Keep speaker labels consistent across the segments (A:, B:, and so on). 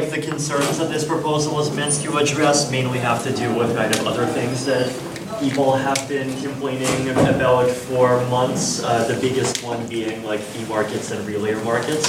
A: like the concerns that this proposal is meant to address mainly have to do with kind of other things that people have been complaining about for months. The biggest one being like fee markets and relayer markets.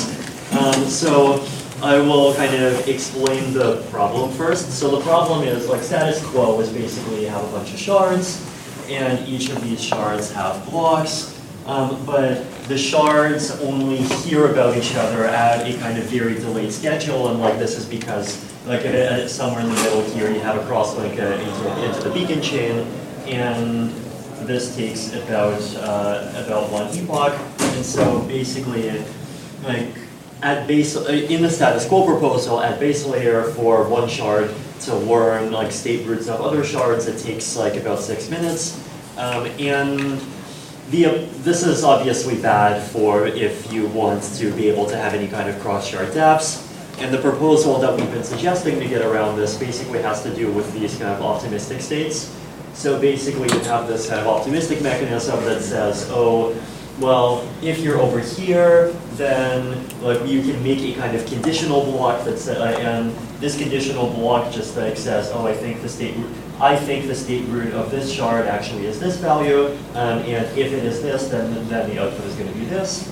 A: So I will kind of explain the problem first. So the problem is like status quo is basically you have a bunch of shards, and each of these shards have blocks. But the shards only hear about each other at a kind of very delayed schedule, and like this is because like somewhere in the middle here you have a crosslink into the beacon chain, and this takes about 1 epoch. And so basically, like at base in the status quo proposal, at base layer for one shard to learn like state roots of other shards, it takes like about 6 minutes, and this is obviously bad for if you want to be able to have any kind of cross-shard dApps. And the proposal that we've been suggesting to get around this basically has to do with these kind of optimistic states. So basically you have this kind of optimistic mechanism that says, oh, well, if you're over here, then like you can make a kind of conditional block that's and this conditional block just like says, oh, I think the state root of this shard actually is this value, and if it is this, then the output is going to be this.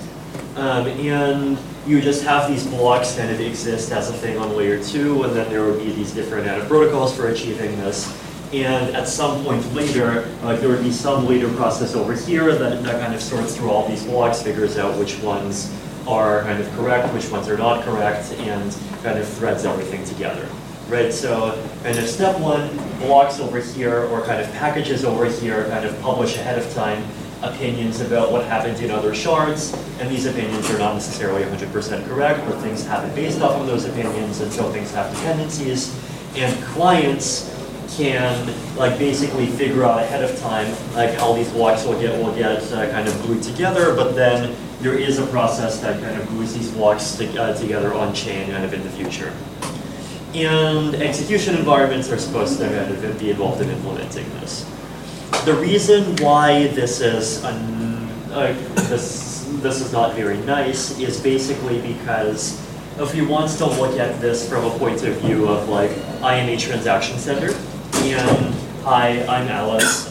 A: And you just have these blocks kind of exist as a thing on layer 2, and then there would be these different protocols for achieving this. And at some point later, there would be some later process over here that kind of sorts through all these blocks, figures out which ones are kind of correct, which ones are not correct, and kind of threads everything together. Right, so kind of step 1, blocks over here, or kind of packages over here, kind of publish ahead of time opinions about what happened in other shards, and these opinions are not necessarily 100% correct, but things happen based off of those opinions, and so things have dependencies, and clients can like basically figure out ahead of time like how these blocks will get kind of glued together, but then there is a process that kind of glues these blocks together on chain kind of in the future. And execution environments are supposed to kind of be involved in implementing this. The reason why this is this is not very nice is basically because if you want to look at this from a point of view of like I am a transaction sender, and hi, I'm Alice,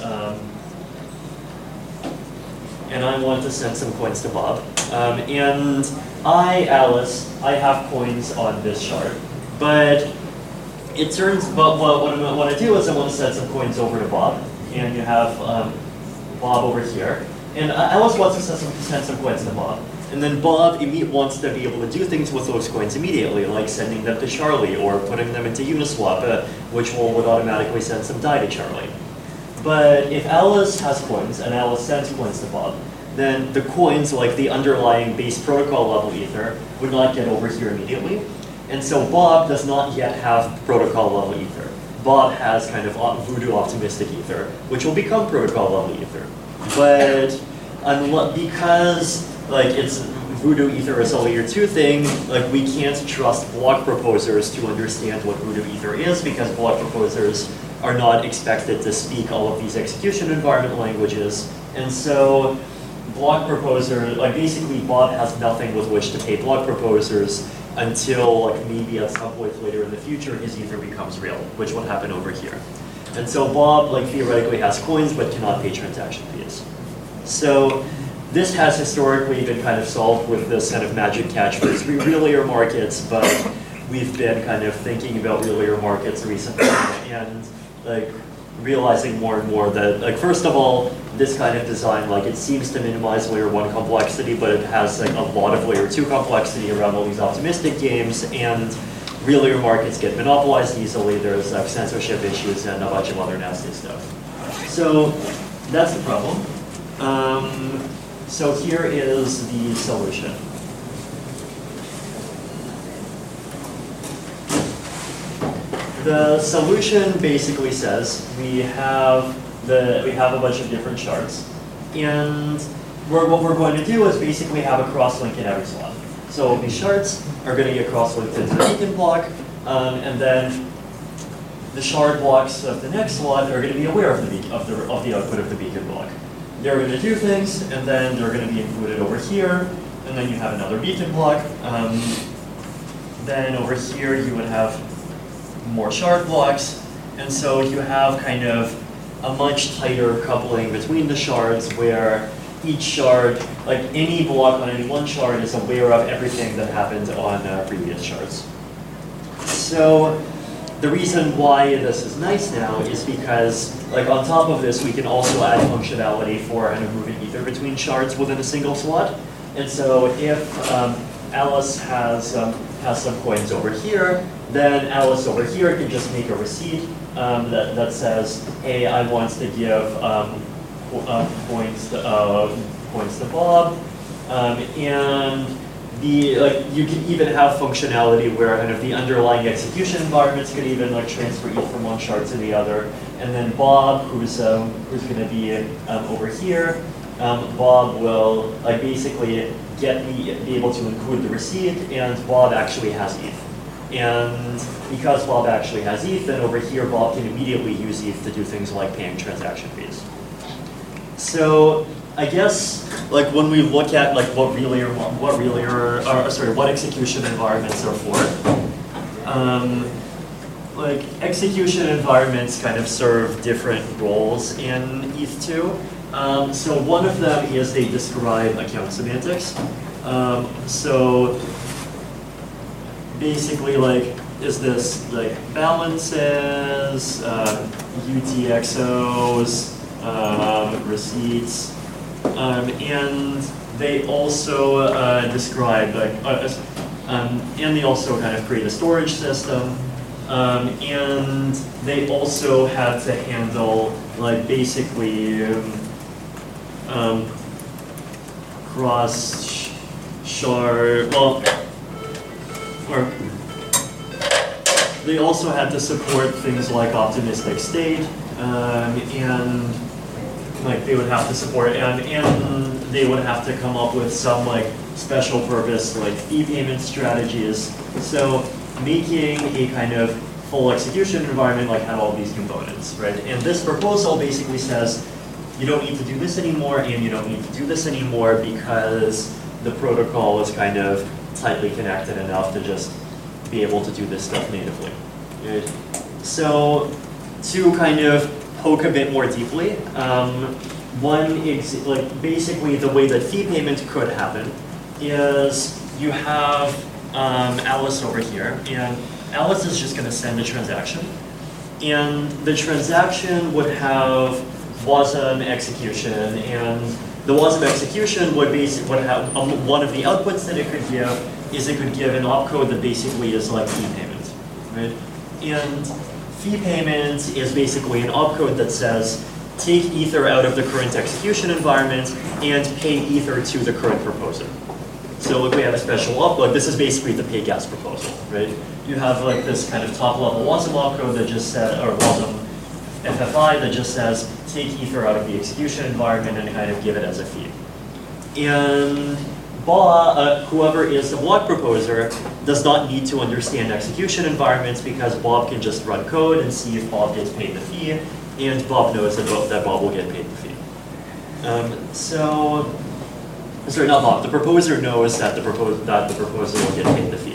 A: and I want to send some coins to Bob, and Alice, I have coins on this shard. But what I want to do is I want to send some coins over to Bob, and you have Bob over here, and Alice wants to send some coins to Bob, and then Bob wants to be able to do things with those coins immediately, like sending them to Charlie or putting them into Uniswap, which would automatically send some DAI to Charlie. But if Alice has coins and Alice sends coins to Bob, then the coins, like the underlying base protocol level ether, would not get over here immediately. And so Bob does not yet have protocol level ether. Bob has kind of voodoo optimistic ether, which will become protocol level ether. But because like it's voodoo ether is a layer 2 thing, like we can't trust block proposers to understand what voodoo ether is, because block proposers are not expected to speak all of these execution environment languages. And so block proposer, like basically Bob has nothing with which to pay block proposers until like maybe at some point later in the future his ether becomes real, which will happen over here. And so Bob like theoretically has coins but cannot pay transaction fees. So this has historically been kind of solved with this kind of magic catchphrase, real layer markets, but we've been kind of thinking about real layer markets recently and like realizing more and more that, like, first of all, this kind of design, like, it seems to minimize layer 1 complexity, but it has like a lot of layer 2 complexity around all these optimistic games, and real layer markets get monopolized easily. There's like censorship issues and a bunch of other nasty stuff. So that's the problem. So here is the solution. The solution basically says we have a bunch of different shards, and what we're going to do is basically have a crosslink in every slot. So these shards are going to get cross-linked into the beacon block, and then the shard blocks of the next slot are going to be aware of the output of the beacon block. They're going to do things, and then they're going to be included over here, and then you have another beacon block. then over here you would have more shard blocks, and so you have kind of a much tighter coupling between the shards where each shard, like any block on any one shard, is aware of everything that happened on previous shards. So the reason why this is nice now is because, like, on top of this, we can also add functionality for kind of moving ether between shards within a single slot. And so if Alice has some coins over here, then Alice over here can just make a receipt that says, hey, I want to give points to Bob, and you can even have functionality where kind of the underlying execution environments can even like transfer ETH from one shard to the other, and then Bob, who's going to be over here, Bob will like basically be able to include the receipt, and Bob actually has ETH. And because Bob actually has ETH, then over here Bob can immediately use ETH to do things like paying transaction fees. So I guess like when we look at like what execution environments are for, like execution environments kind of serve different roles in ETH2. So one of them is they describe account semantics. So basically, like, is this like balances, UTXOs, receipts, and they also describe like, and they also kind of create a storage system, and they also had to handle like basically cross shard, well, or they also had to support things like optimistic state, and like they would have to support, and they would have to come up with some like special purpose like fee payment strategies. So making a kind of full execution environment like had all these components, right? And this proposal basically says you don't need to do this anymore, and you don't need to do this anymore because the protocol is kind of tightly connected enough to just be able to do this stuff natively. Right? So to kind of poke a bit more deeply, basically the way that fee payment could happen is you have Alice over here, and Alice is just going to send a transaction, and the transaction would have WASM execution, and the WASM execution would have one of the outputs that it could give is it could give an opcode that basically is like fee payment, right? And fee payment is basically an opcode that says take ether out of the current execution environment and pay ether to the current proposer. So look, we have a special opcode. This is basically the pay gas proposal, right? You have like this kind of top level WASM opcode that just says, or WASM FFI that just says take ether out of the execution environment and kind of give it as a fee. And Bob, whoever is the block proposer, does not need to understand execution environments because Bob can just run code and see if Bob gets paid the fee, and Bob knows that Bob will get paid the fee. Sorry, not Bob. The proposer knows that the proposer will get paid the fee.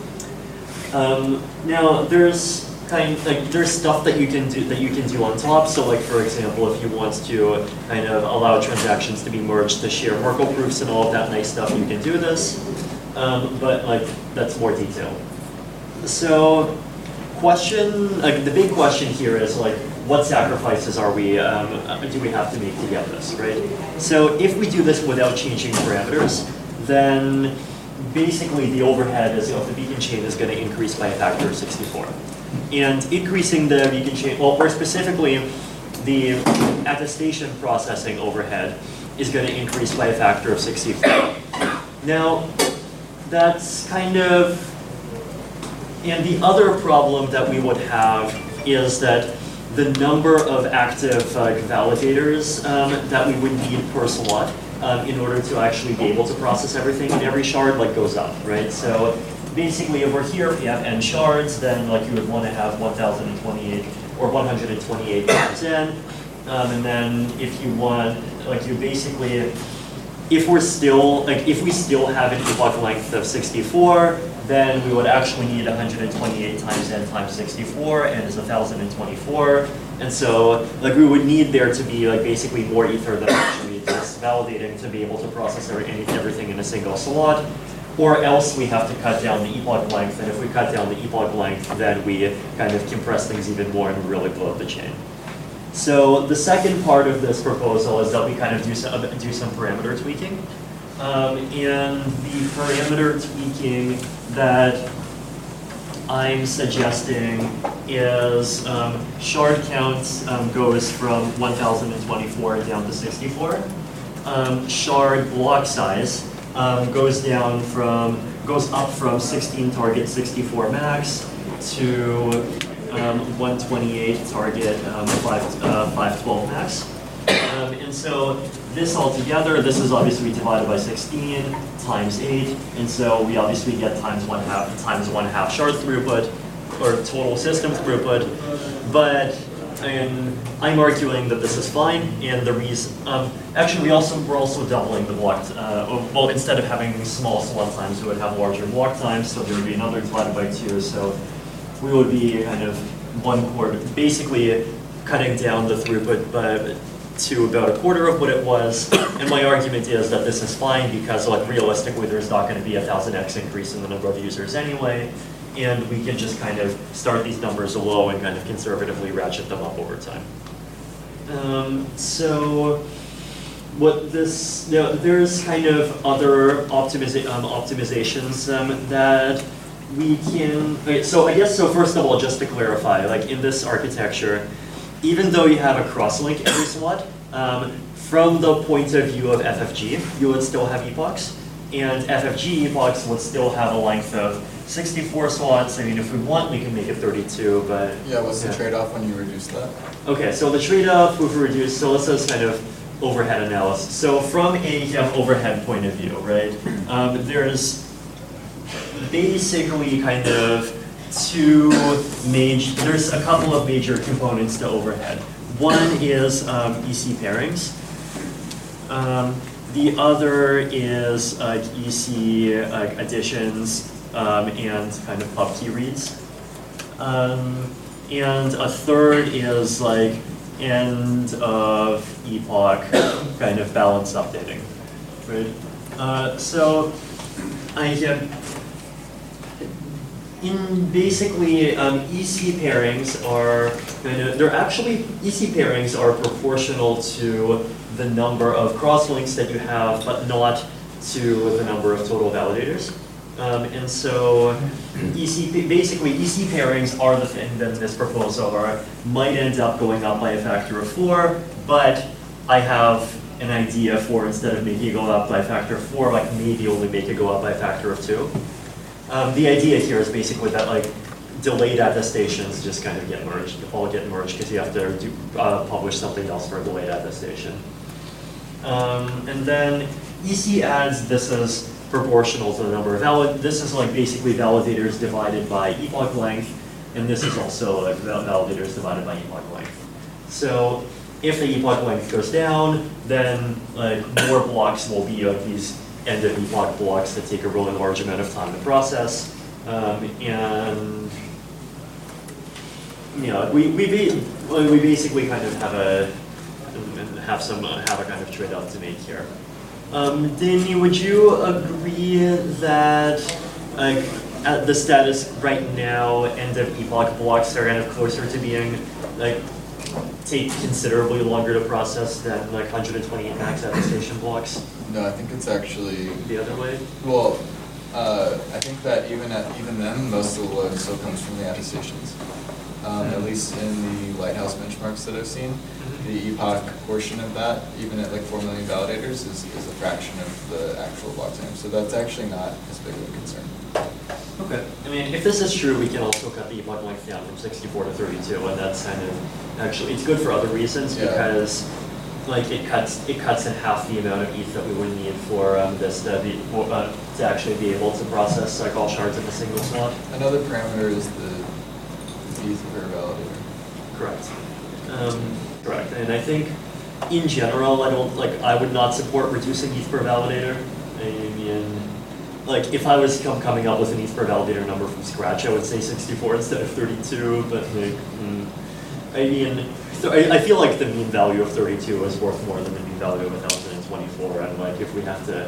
A: Now, there's there's stuff that you can do on top. So, like for example, if you want to kind of allow transactions to be merged to share Merkle proofs and all of that nice stuff, you can do this. But like that's more detailed. So, the big question here is like, what sacrifices do we have to make to get this, right? So if we do this without changing parameters, then basically the overhead of the beacon chain is going to increase by a factor of 64. And increasing the beacon chain, well, more specifically, the attestation processing overhead is going to increase by a factor of 64. Now, that's kind of, and the other problem that we would have is that the number of active validators that we would need per slot in order to actually be able to process everything in every shard goes up, right? So basically over here, if you have n shards, then you would want to have 1028 or 128 times n. And then if you want, you basically, if we still have an epoch length of 64, then we would actually need 128 times n times 64, and is 1024. And so like we would need there to be like basically more ether than actually is validating to be able to process everything in a single slot. Or else we have to cut down the epoch length, and if we cut down the epoch length, then we kind of compress things even more and really blow up the chain. So the second part of this proposal is that we kind of do some parameter tweaking. And the parameter tweaking that I'm suggesting is shard count goes from 1024 down to 64. Shard block size goes up from 16 target 64 max to 128 target 512 max. And so this altogether, this is obviously divided by 16 times 8, and so we obviously get times one half shard throughput, or total system throughput. But I'm arguing that this is fine, and the reason, actually we're also doubling the block, well, instead of having small slot times, we would have larger block times, so there would be another divided by 2, so we would be kind of 1/4, basically cutting down the throughput to about 1/4 of what it was. And my argument is that this is fine because, like, realistically, there's not going to be a 1000x increase in the number of users anyway, and we can just kind of start these numbers low and kind of conservatively ratchet them up over time. So what this, there's kind of other optimizations that we can, okay, so I guess, so first of all, just to clarify, like in this architecture, even though you have a crosslink every slot, from the point of view of FFG, you would still have epochs, and FFG epochs would still have a length of 64 slots. I mean, if we want, we can make it 32, but...
B: Yeah, what's the trade-off when you reduce that?
A: Okay, so the trade-off with reduce, so let's just kind of overhead analysis. So from a overhead point of view, right, there's basically kind of there's a couple of major components to overhead. One is EC pairings. The other is EC additions and kind of pub key reads. And a third is like end of epoch kind of balance updating, right? So I can, in basically, EC pairings are EC pairings are proportional to the number of crosslinks that you have, but not to the number of total validators. And so basically EC pairings are the thing that in this proposal might end up going up by a factor of 4, but I have an idea for, instead of making it go up by a factor of 4, like maybe only make it go up by a factor of 2. The idea here is basically that like delayed attestations just kind of get merged, because you have to publish something else for a delayed attestation. And then EC adds, this is proportional to the number of this is like basically validators divided by epoch length, and this is also like validators divided by epoch length. So if the epoch length goes down, then like more blocks will be like these end of epoch blocks that take a really large amount of time to process, and you know we basically kind of have a kind of trade-off to make here. Danny, would you agree that at the status right now, end of epoch blocks are kind of closer to being like take considerably longer to process than like 128 max attestation blocks?
B: No, I think it's actually
A: the other way.
B: Well, I think that even then, most of the load still comes from the attestations. At least in the Lighthouse benchmarks that I've seen, the epoch portion of that, even at like 4 million validators, is a fraction of the actual block time. So that's actually not as big of a concern.
A: Okay. I mean, if this is true, we can also cut the epoch length down from 64 to 32, and that's kind of actually it's good for other reasons, because like it cuts in half the amount of ETH that we would need for this to actually be able to process like all shards in a single slot.
B: Another parameter is the ETH per validator.
A: Correct. Correct. And I think in general, I would not support reducing ETH per validator. I mean, like if I was coming up with an ETH per validator number from scratch, I would say 64 instead of 32, but like, I mean, I feel like the mean value of 32 is worth more than the mean value of 1024, and like if we have to,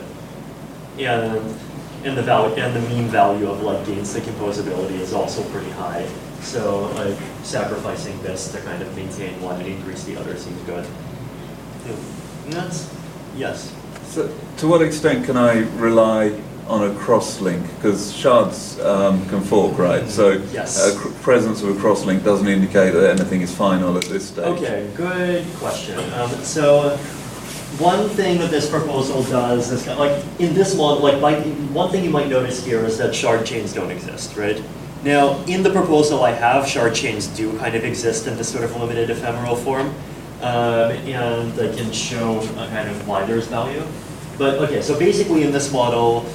A: and the mean value of like gains to composability is also pretty high. So like sacrificing this to kind of maintain one and increase the other seems good. And that's, yes.
C: So to what extent can I rely on a cross-link? Because shards can fork, right? So
A: yes.
C: Presence of a cross-link doesn't indicate that anything is final at this stage.
A: Okay, good question. So one thing that this proposal does is, like in this model, one thing you might notice here is that shard chains don't exist, right? Now, in the proposal I have, shard chains do kind of exist in this sort of limited ephemeral form, and I can show a kind of why there's value. But okay, so basically in this model,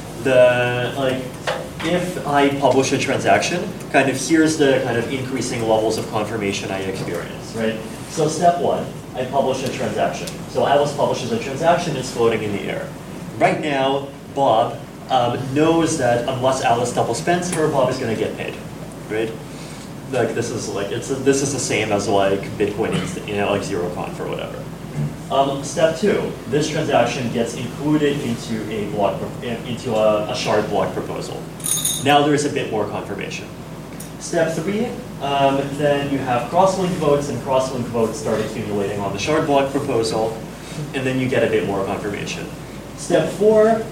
A: if I publish a transaction, kind of here's the kind of increasing levels of confirmation I experience, right? So step one, I publish a transaction. So Alice publishes a transaction, it's floating in the air. Right now, Bob knows that unless Alice double spends her, Bob is going to get paid, right? Like this is the same as like Bitcoin, like ZeroConf or whatever. Step two, this transaction gets included into a shard block proposal. Now there is a bit more confirmation. Step three, then you have cross-link votes, and cross-link votes start accumulating on the shard block proposal, and then you get a bit more confirmation. Step four,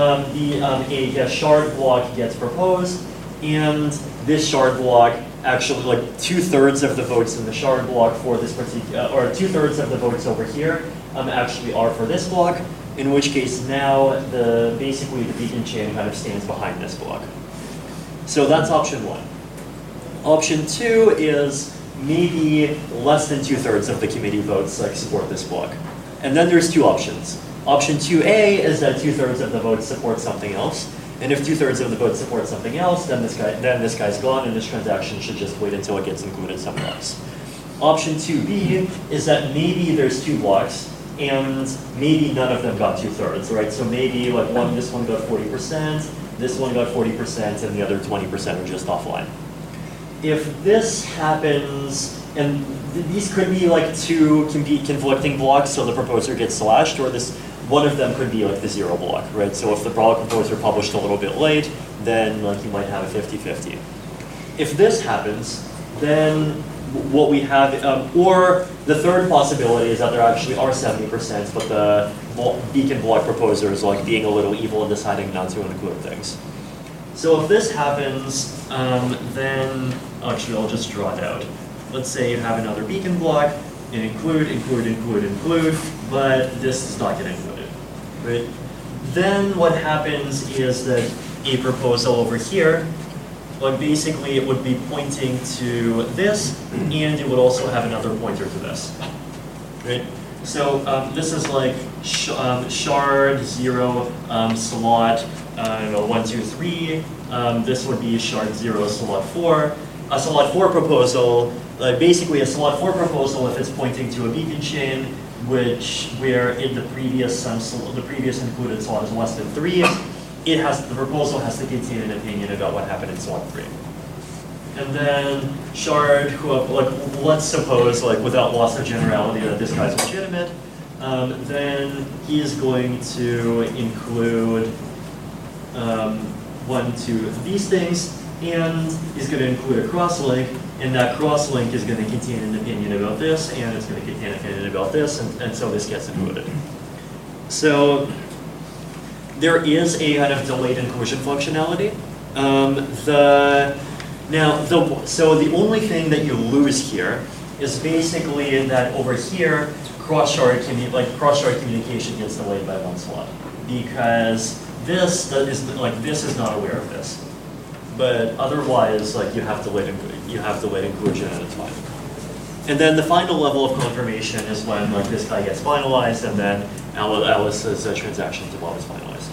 A: a shard block gets proposed, and this shard block actually, like 2/3 of the votes in the shard block for this particular, or 2/3 of the votes over here actually are for this block, in which case now basically the beacon chain kind of stands behind this block. So that's option one. Option two is maybe less than 2/3 of the committee votes like support this block. And then there's two options. Option 2A is that 2/3 of the votes support something else. And if 2/3 of the votes support something else, then this guy's gone, and this transaction should just wait until it gets included somewhere else. Option 2B is that maybe there's two blocks, and maybe none of them got 2/3, right? So maybe like this one got 40%, this one got 40%, and the other 20% are just offline. If this happens, and these could be like two conflicting blocks, so the proposer gets slashed, or one of them could be like the zero block, right? So if the proposer published a little bit late, then like you might have a 50-50. If this happens, then what we have, or the third possibility is that there actually are 70%, but the beacon block proposer is like being a little evil and deciding not to include things. So if this happens, then actually I'll just draw it out. Let's say you have another beacon block, and include, but this does not get included, right? Then what happens is that a proposal over here, like basically it would be pointing to this, and it would also have another pointer to this, right? So this is like shard 0 slot 1, 2, 3. This would be shard 0 slot 4. A slot 4 proposal, basically a slot 4 proposal, if it's pointing to a beacon chain, where in the previous included slot is less than 3, the proposal has to contain an opinion about what happened in slot 3. And then shard, let's suppose, without loss of generality, that this guy's legitimate, then he is going to include these things, and he's going to include a crosslink, and that crosslink is going to contain an opinion about this, and it's going to contain an opinion about this, and so this gets included. So there is a kind of delayed inclusion functionality. So the only thing that you lose here is basically that over here, cross-shard communication gets delayed by 1 slot, because this is not aware of this. But otherwise, you have delayed inclusion, and it's fine. And then the final level of confirmation is when this guy gets finalized, and then Alice's transaction to Bob is finalized.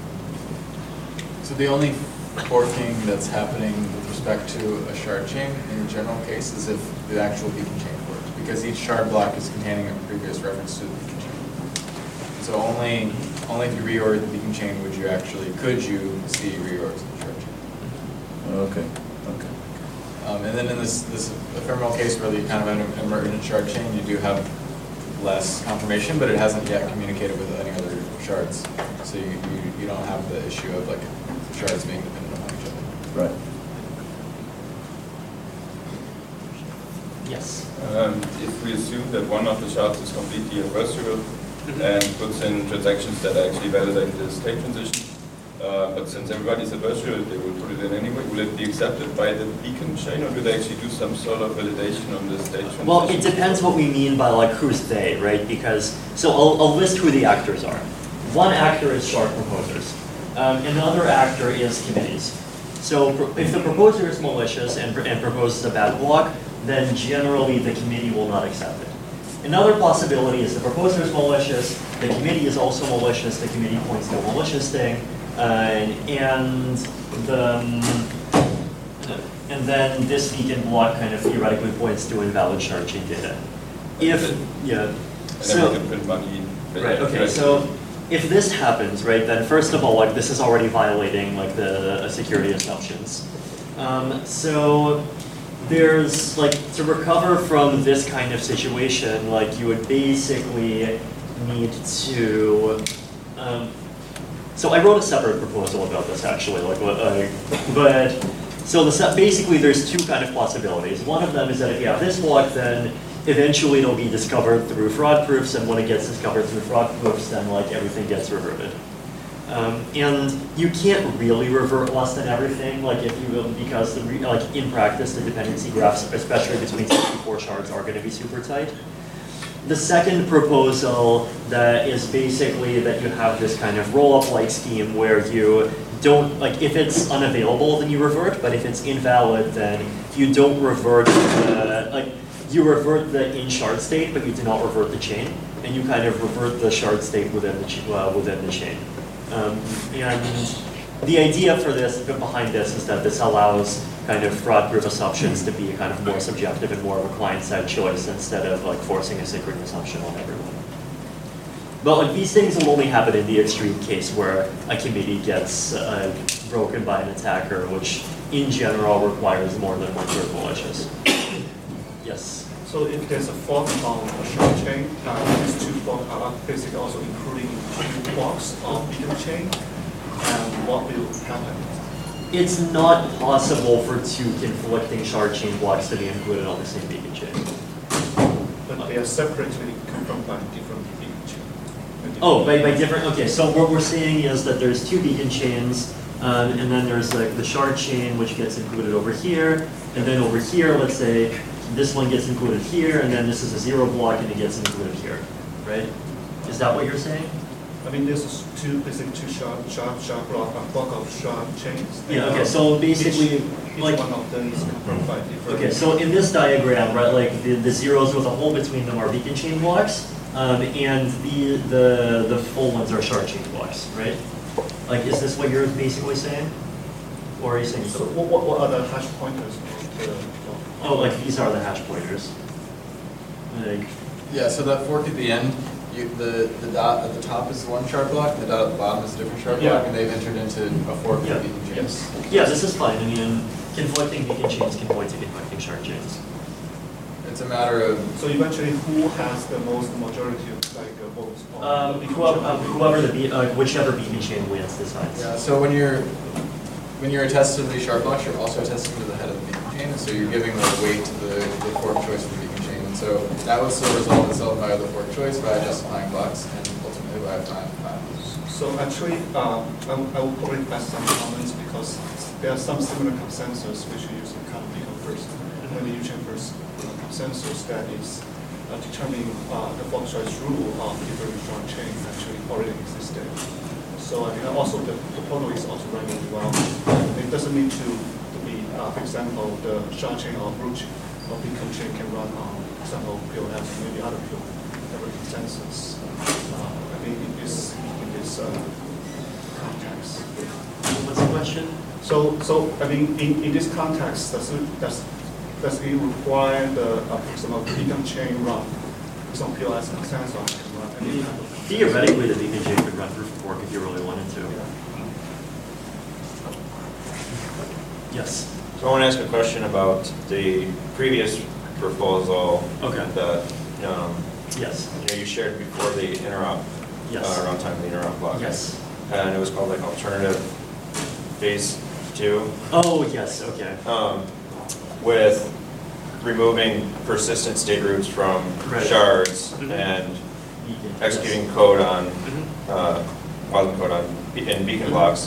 B: So the only forking that's happening with respect to a shard chain in the general case is if the actual beacon chain forks, because each shard block is containing a previous reference to the beacon chain. So only only if you reorg the beacon chain could you see reorgs in the shard chain.
C: Okay, okay.
B: And then in this ephemeral case where you kind of have an emergent shard chain, you do have less confirmation, but it hasn't yet communicated with any other shards. So you don't have the issue of like shards being dependent on each other.
C: Right.
A: Yes.
D: If we assume that one of the shards is completely adversarial and puts in transactions that actually validate the state transition, but since everybody's adversarial, they will put it in anyway. Will it be accepted by the beacon chain, or do they actually do some sort of validation on the state transition?
A: Well, it depends what we mean by like who's they, right? Because, so I'll list who the actors are. One actor is shard proposers. Another actor is committees. So if the proposer is malicious and proposes a bad block, then generally the committee will not accept it. Another possibility is the proposer is malicious, the committee is also malicious, the committee points to a malicious thing, and then this beacon block kind of theoretically points to invalid shard chain data.
D: And then we can print money.
A: Right, okay, so if this happens, right, then first of all, like this is already violating like the security assumptions. So there's like, to recover from this kind of situation, like you would basically need to, so I wrote a separate proposal about this actually, like so basically there's two kind of possibilities. One of them is that if you have this block, then eventually it'll be discovered through fraud proofs, and when it gets discovered through fraud proofs, then like everything gets reverted. And you can't really revert less than everything, like if you will, because like in practice, the dependency graphs, especially between 64 shards, are going to be super tight. The second proposal that is basically that you have this kind of roll-up-like scheme where you don't, like if it's unavailable, then you revert, but if it's invalid, then you don't revert, you revert the in-shard state, but you do not revert the chain, and you kind of revert the shard state within the chain. And the idea for this, behind this, is that this allows kind of fraud-proof assumptions to be kind of more subjective and more of a client-side choice instead of like forcing a Synchrony assumption on everyone. But like these things will only happen in the extreme case where a committee gets broken by an attacker, which in general requires more than one third malicious. Yes.
E: So if there's a fork on a shard chain, these two forks are basically also including two blocks of beacon chain, and what will happen?
A: It's not possible for two conflicting shard chain blocks to be included on the same beacon chain.
E: But they are separately confirmed by different beacon chain.
A: Oh, by different, okay, so what we're seeing is that there's two beacon chains, and then there's like the shard chain, which gets included over here, and then over here, let's say, this one gets included here, and then this is a zero block, and it gets included here, right? Is that what you're saying?
E: I mean, there's basically two shard block of shard chains.
A: Yeah, okay, so basically,
E: each
A: like,
E: one of them is confirmed by different.
A: okay, so in this diagram, right, like the zeros with a hole between them are beacon chain blocks, and the full ones are shard chain blocks, right? Like, is this what you're basically saying? Or are you saying
E: So what are the hash pointers?
A: Oh, like these are the hash pointers. Like,
B: Yeah, so that fork at the end, the dot at the top is one shard block, the dot at the bottom is a different shard block, and they've entered into a fork of beacon chains.
A: yeah, this is fine. I mean, conflicting beacon chains can point to conflicting shard chains.
B: It's a matter of,
E: So eventually, who has the most majority of votes? On the beacon chain?
A: Whichever beacon chain wins decides.
B: yeah, so when you're attested to these shard blocks, you're also attesting to the head of the beacon chain, and so you're giving the weight to the fork choice of the beacon chain. And so that will still resolve itself via the fork choice, via justifying blocks, and ultimately via time.
E: So actually, I will probably pass some comments because there are some similar consensus which you use in beacon first, when the U-chain first consensus that is determining the fork choice rule of different shard chain actually already existed. So I think also the proposal is also running well. It doesn't need to be, for example, the shard chain of root of beacon chain can run on, for example, POS, maybe other consensus. I think in this context.
A: What's the question?
E: So I mean, in this context, does it require the, for example, beacon chain run some POS consensus on can run any type of consensus.
A: Theoretically, the beacon chain could run proof of work if you really wanted to. Yes.
F: So I want to ask a question about the previous proposal
A: Okay.
F: that
A: Yes.
F: you shared before the interop,
A: Yes.
F: runtime of the interop block.
A: Yes.
F: And it was called like alternative phase 2,
A: Oh, yes, okay.
F: with removing persistent state roots from
A: Right.
F: shards
A: Mhm.
F: and
A: Beacon,
F: executing
A: yes.
F: code on,
A: Mhm.
F: Wasm code on, in beacon
A: Mhm.
F: blocks.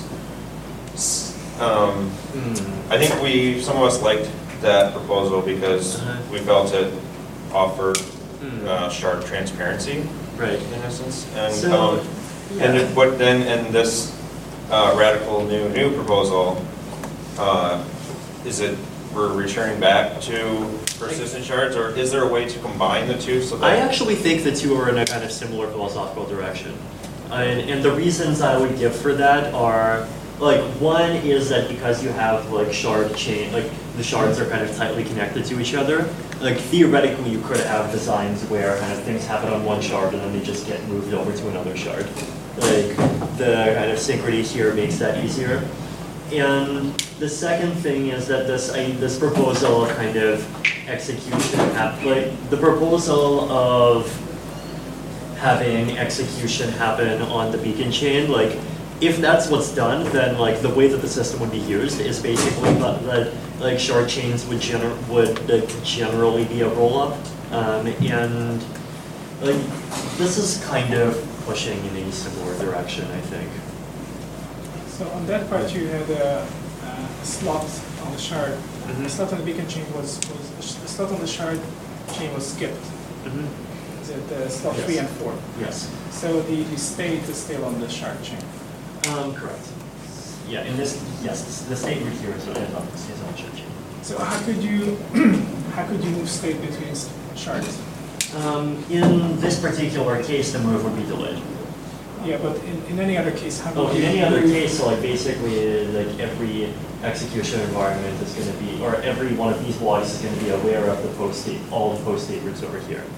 F: I think some of us liked that proposal because
A: Uh-huh.
F: we felt it offered
A: Mm.
F: shard transparency
A: Right.
F: in essence. And,
A: So,
F: and
A: yeah.
F: what then in this radical new proposal, is it we're returning back to persistent shards, or is there a way to combine the two so that?
A: I actually think the two are in a kind of similar philosophical direction. And the reasons I would give for that are, like, one is that because you have, like, shard chain, like, the shards are kind of tightly connected to each other, like, theoretically, you could have designs where kind of things happen on one shard and then they just get moved over to another shard. Like, the kind of synchrony here makes that easier. And the second thing is that this proposal of kind of execution, like, the proposal of having execution happen on the beacon chain, like, if that's what's done, then like the way that the system would be used is basically that like shard chains would generally be a roll-up, and like this is kind of pushing in a similar direction, I think.
G: So on that part, you had a slot on the shard.
A: Mhm.
G: The slot on the beacon chain the slot on the shard chain was skipped. Is it slot
A: Yes.
G: 3 and 4?
A: Yes.
G: So the state is still on the shard chain.
A: Correct. Yeah, in this, yes, the state root here is on the shard chain.
G: So how could you move state between shards?
A: In this particular case, the move would be delayed.
G: Yeah, but in any other case, how
A: Oh,
G: could
A: in
G: you
A: any other
G: move-
A: case, so like basically, like every execution environment is going to be, or every one of these blocks is going to be aware of the post state, all the post state roots over here.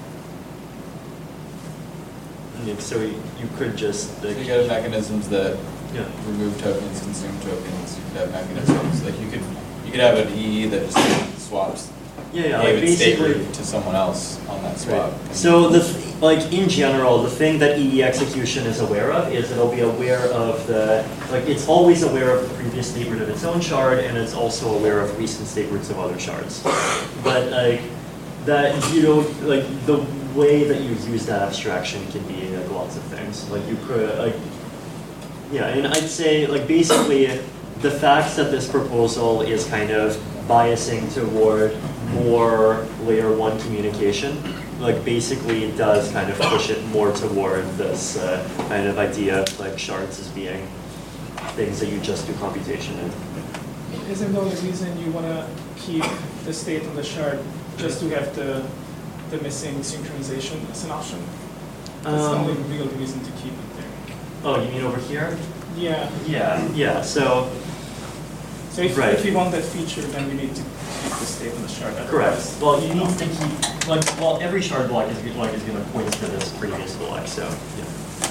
A: And so you could just,
B: So
A: like,
B: you could have mechanisms that
A: yeah,
B: remove tokens, consume tokens. You could have mechanisms like you could have an EE that just swaps
A: yeah, like
B: David's state
A: basically.
B: root to someone else on that swap.
A: Right. So like in general, the thing that EE execution is aware of is it'll be aware of it's always aware of the previous state root of its own shard, and it's also aware of recent state roots of other shards. But like that, like the way that you use that abstraction can be like lots of things. Like you could yeah, and I'd say like basically the fact that this proposal is kind of biasing toward more layer 1 communication, like basically it does kind of push it more toward this kind of idea of like shards as being things that you just do computation in.
G: Isn't the only reason you want to keep the state on the shard just to have the missing synchronization as an option? That's the only real reason to keep it there.
A: Oh, you mean over here?
G: Yeah.
A: Yeah, so,
G: So if,
A: Right.
G: if you want that feature, then we need to keep the state on the shard.
A: correct. Well, you need to keep, every shard block is going to point to this previous block, so, yeah.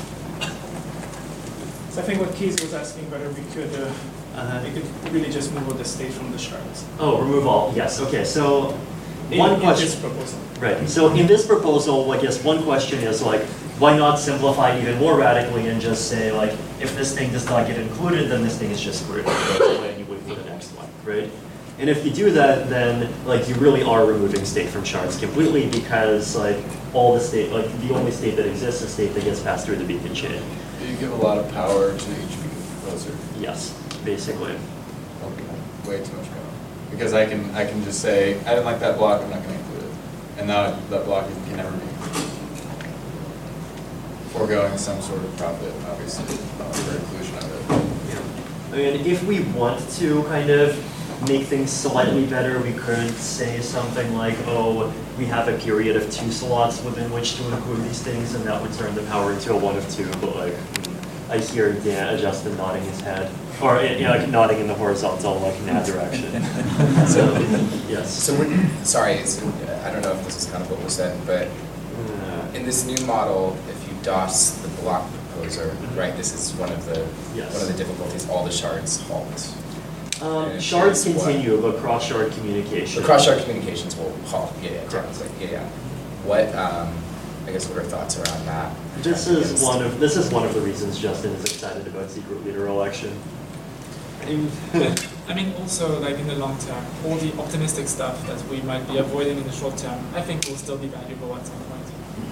G: So I think what Keith was asking whether we could really just move all the state from the shards.
A: Oh, remove all, yes, okay, so,
G: In
A: one question.
G: this proposal.
A: Right, so in this proposal, I guess one question is like, why not simplify even more radically and just say like, if this thing does not get included, then this thing is just screwed, and you wait for the next one, right? And if you do that, then like you really are removing state from shards completely because like all the state, like the only state that exists is state that gets passed through the beacon chain.
B: You give a lot of power to each beacon proposer.
A: Yes, basically.
B: Way too much power. Because I can just say, I didn't like that block, I'm not going to include it. And now that block can never be included. Foregoing some sort of profit, obviously, for inclusion of it.
A: I mean, if we want to kind of make things slightly better, we could say something like, oh, we have a period of 2 slots within which to include these things, and that would turn the power into a 1 of 2, but like, I hear Justin nodding his head, or like nodding in the horizontal, like in that direction.
H: So,
A: Yes.
H: so sorry, I don't know if this is kind of what was said, but In this new model, if you DOS the block proposer, right, this is one of the
A: Yes.
H: difficulties. All the shards halt. And
A: Shards
H: it's what-
A: continue, but cross-shard communication.
H: The cross-shard communications will halt. Yeah, technically. Yeah. What I guess what are thoughts around that?
A: This is one of the reasons Justin is excited about secret leader election.
G: I mean, also, like in the long term, all the optimistic stuff that we might be avoiding in the short term, I think will still be valuable at some point.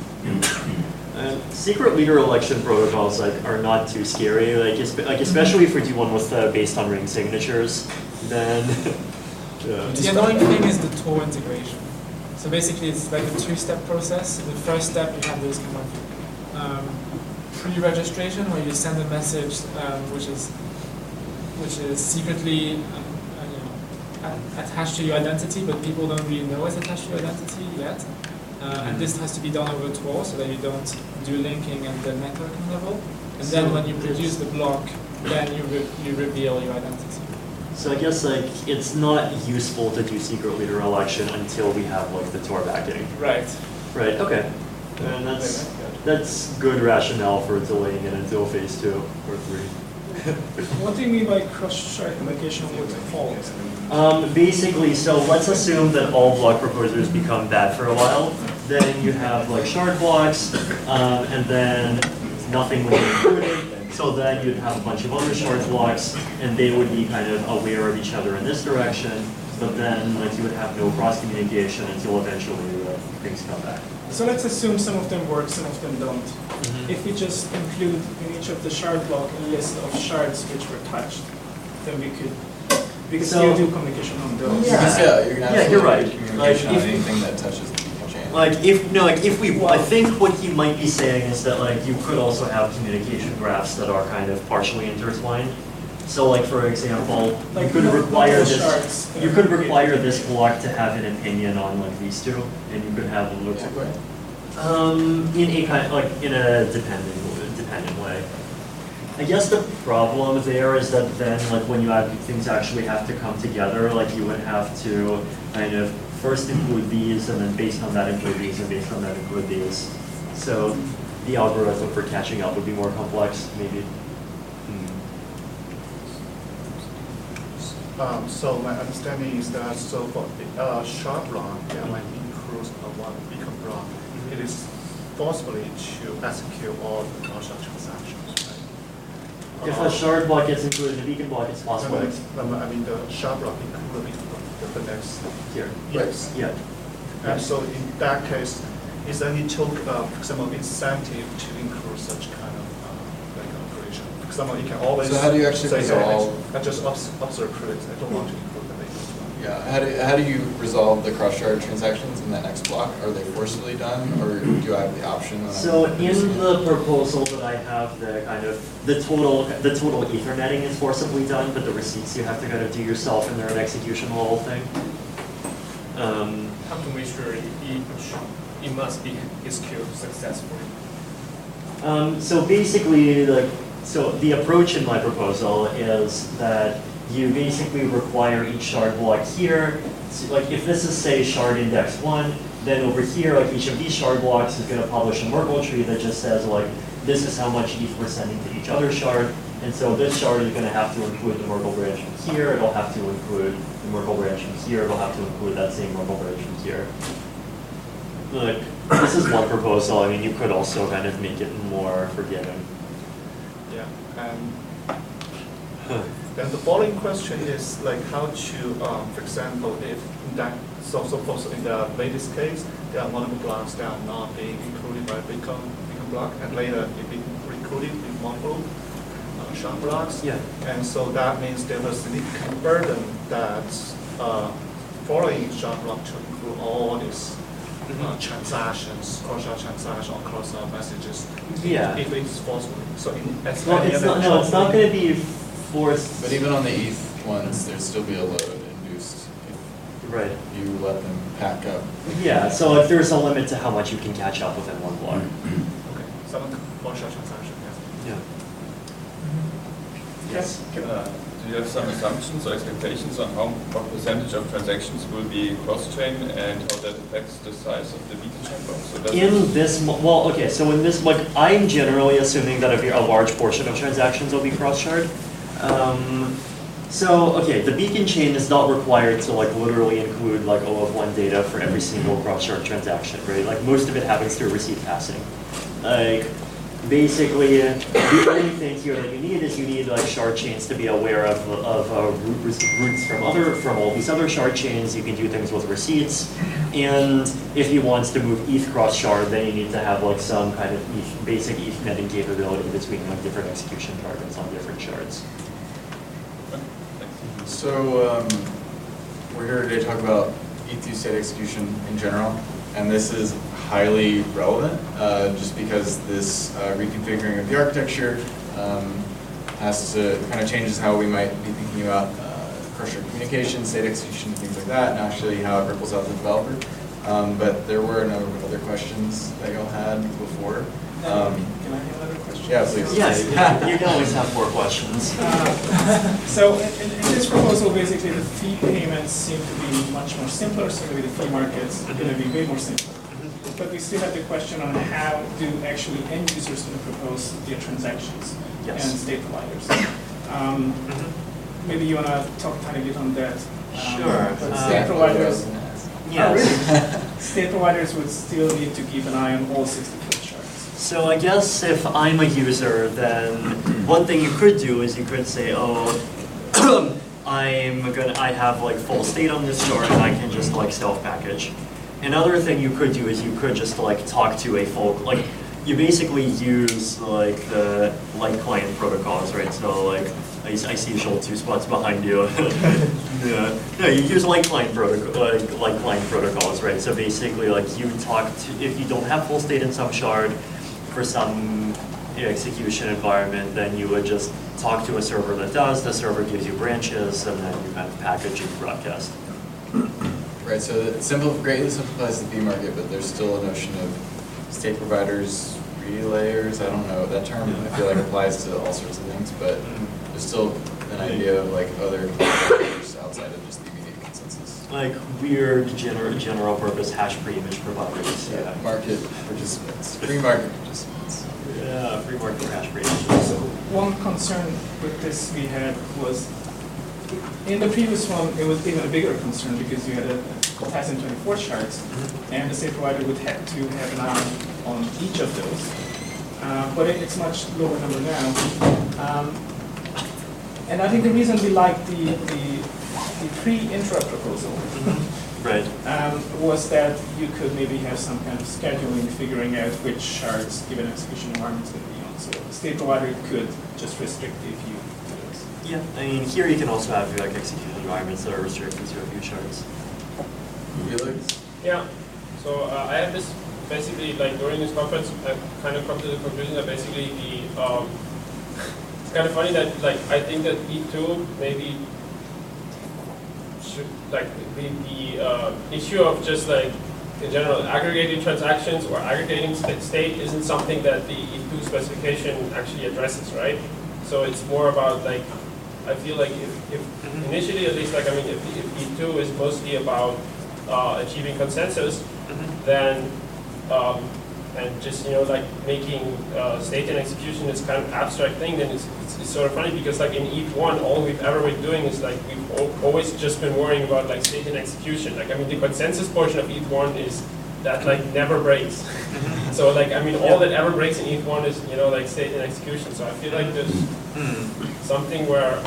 A: Secret leader election protocols are not too scary. Especially if we do one with based on ring signatures, then.
G: The annoying thing is the Tor integration. So basically, it's like a two-step process. In the first step, you have this kind of pre-registration where you send a message which is secretly attached to your identity, but people don't really know it's attached to your identity yet. And this has to be done over Tor so that you don't do linking at the networking level. And then when you produce the block, then you reveal your identity.
A: So I guess it's not useful to do secret leader election until we have the Tor backing.
G: Right.
A: Right. Okay. And that's good rationale for delaying it until phase 2 or 3.
G: What do you mean by cross-shard communication with halt?
A: Basically, so let's assume that all block proposers become bad for a while. Then you have shard blocks, and then nothing would be included. So then you'd have a bunch of other shard blocks, and they would be kind of aware of each other in this direction. But then you would have no cross communication until eventually things come back.
G: So let's assume some of them work, some of them don't. If we just include in each of the shard block a list of shards which were touched, then we could still do communication on those.
B: Because, you're gonna have
A: you're right.
B: communication on anything that touches the chain.
A: I think what he might be saying is that you could also have communication graphs that are kind of partially intertwined. So for example, you could require this block to have an opinion on these two, and you could have them in a kind in a dependent way. I guess the problem there is that then when things actually have to come together, you would have to kind of first include these, and then based on that include these, and based on that include these. So the algorithm for catching up would be more complex, maybe.
E: So my understanding is that for shard block, when it includes one beacon block, it is possibly to execute all the cross-shard transactions, right?
A: If a shard block gets included in a beacon block, it's possible.
E: I mean the shard block included the next
A: Here.
E: Yes.
A: Yeah.
E: And so in that case, is there any for example, incentive to include such kind of operation? For example, you can always
B: So how do you actually
E: say,
B: resolve?
E: I just observe critics. I don't want to include the latest one.
B: Yeah, how do you resolve the cross-shard transactions in that next block? Are they forcibly done, or do I have the option?
A: So in the proposal that I have, the total Ethernetting is forcibly done, but the receipts you have to kind of do yourself, and they're an execution level thing.
I: How to make sure it must be executed successfully?
A: So basically, so the approach in my proposal is that you basically require each shard block here. So if this is say shard index 1, then over here, each of these shard blocks is going to publish a Merkle tree that just says this is how much ETH we're sending to each other shard. And so this shard is going to have to include the Merkle branch from here. It'll have to include the Merkle branch from here. It'll have to include that same Merkle branch from here. This is one proposal. I mean, you could also kind of make it more forgiving.
E: Yeah, and then the following question is how to, for example, if in that, so suppose in the latest case, there are multiple blocks that are not being included by beacon block, and later it be included in multiple shard blocks.
A: Yeah.
E: And so that means there was a significant burden that following shard block to include all these transactions, cross-shard transactions, or cross-shard messages.
A: Yeah.
E: If it's possible. So
A: it's not going to be forced.
B: But even on the ETH ones, there'd still be a load induced
A: Right.
B: if you let them pack up.
A: Yeah, so if there's a limit to how much you can catch up within one block.
E: Okay, some cross-shard transaction, yes.
A: Yeah. Yes.
D: To Do you have some assumptions or expectations on what percentage of transactions will be cross-chain and how that affects the size of the beacon chain block? So
A: In this, well, okay, so in this, like, I'm generally assuming that a large portion of transactions will be cross-shard. So, okay, the beacon chain is not required to, like, literally include, like, O(1) data for every single cross-shard transaction, right? Like, most of it happens through receipt passing. Like, basically, the only thing here that you need is you need, like, shard chains to be aware of routes from all these other shard chains. You can do things with receipts. And if he wants to move ETH cross-shard, then you need to have, like, some kind of basic ETH netting capability between, like, different execution targets on different shards.
B: So we're here today to talk about ETH2 state execution in general, and this is highly relevant just because this reconfiguring of the architecture has to kind of changes how we might be thinking about cross-shard communication, state execution, things like that, and actually how it ripples out to the developer. But there were a number of other questions that y'all had before.
G: Can I have another question?
B: Yeah, please.
A: Yes, you can always have more questions.
G: So in this proposal, basically the fee payments seem to be much more simpler, so maybe the fee markets are going to be way more simple. But we still have the question on how do actually end users going to propose their transactions and state providers. Maybe you want to talk a tiny bit on that.
A: Sure.
G: But state providers,
A: Yes.
G: state providers would still need to keep an eye on all 64 shards.
A: So I guess if I'm a user, then one thing you could do is you could say, oh, I have like full state on this shard and I can just like self-package. Another thing you could do is you could just like talk to a full, like you basically use like the light client protocols, right? So like I see Joel 2 spots behind you. Yeah, you use light client protocols, right? So basically, like you talk to, if you don't have full state in some shard for some execution environment, then you would just talk to a server that does. The server gives you branches, and then you kind of package and broadcast.
B: Right. So it greatly simplifies the fee market, but there's still a notion of state providers, relayers. I don't know that term. I feel like applies to all sorts of things, but there's still an idea of like other providers outside of just the immediate consensus.
A: Like weird general purpose hash pre-image providers.
B: Yeah. Market participants, free market participants.
A: Yeah, free market for hash pre-images.
G: So one concern with this we had was, in the previous one, it was even a bigger concern because you had a 1024 shards, and the state provider would have to have an eye on each of those. But it's much lower number now. And I think the reason we liked the pre-intra proposal
A: right.
G: Was that you could maybe have some kind of scheduling, figuring out which shards given execution environment is going to be on. So the state provider could just restrict the view to those.
A: Yeah, I mean, here you can also have like execution environments that are restricted to a few shards.
B: Felix?
I: Yeah, so I have this, basically, like during this conference, I've kind of come to the conclusion that basically it's kind of funny that, like, I think that ETH2 maybe should, like, the issue of just, like, in general, aggregating transactions or aggregating state isn't something that the ETH2 specification actually addresses, right? So it's more about, like, I feel like if initially, at least, like, I mean, if ETH2 is mostly about achieving consensus, then and just, you know, like making state and execution is kind of abstract thing, then it's sort of funny because like in ETH1, all we've ever been doing is like we've always just been worrying about like state and execution. Like, I mean, the consensus portion of ETH1 is that like never breaks. So like, I mean, all that ever breaks in ETH1 is, you know, like state and execution. So I feel like there's something where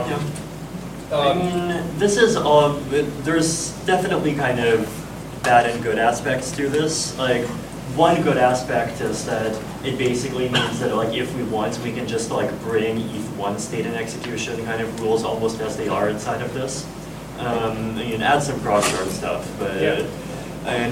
A: I mean, this is there's definitely kind of bad and good aspects to this. Like, one good aspect is that it basically means that, like, if we want, we can just, like, bring ETH1 state and execution kind of rules almost as they are inside of this. I mean, add some cross-shard stuff, but and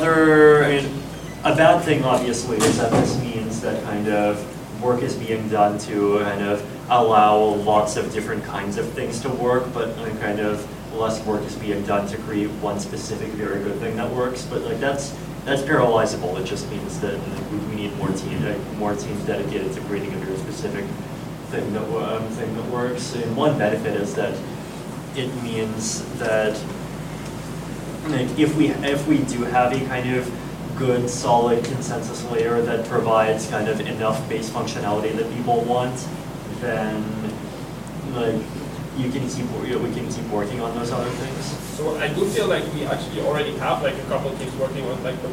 A: a bad thing, obviously, is that this means that kind of work is being done to kind of allow lots of different kinds of things to work, but kind of less work is being done to create one specific very good thing that works. But like that's parallelizable. It just means that we need more teams dedicated to creating a very specific thing that works. And one benefit is that it means that like if we do have a kind of good solid consensus layer that provides kind of enough base functionality that people want, then like we can keep working on those other things.
I: So I do feel like we actually already have like a couple of teams working on like the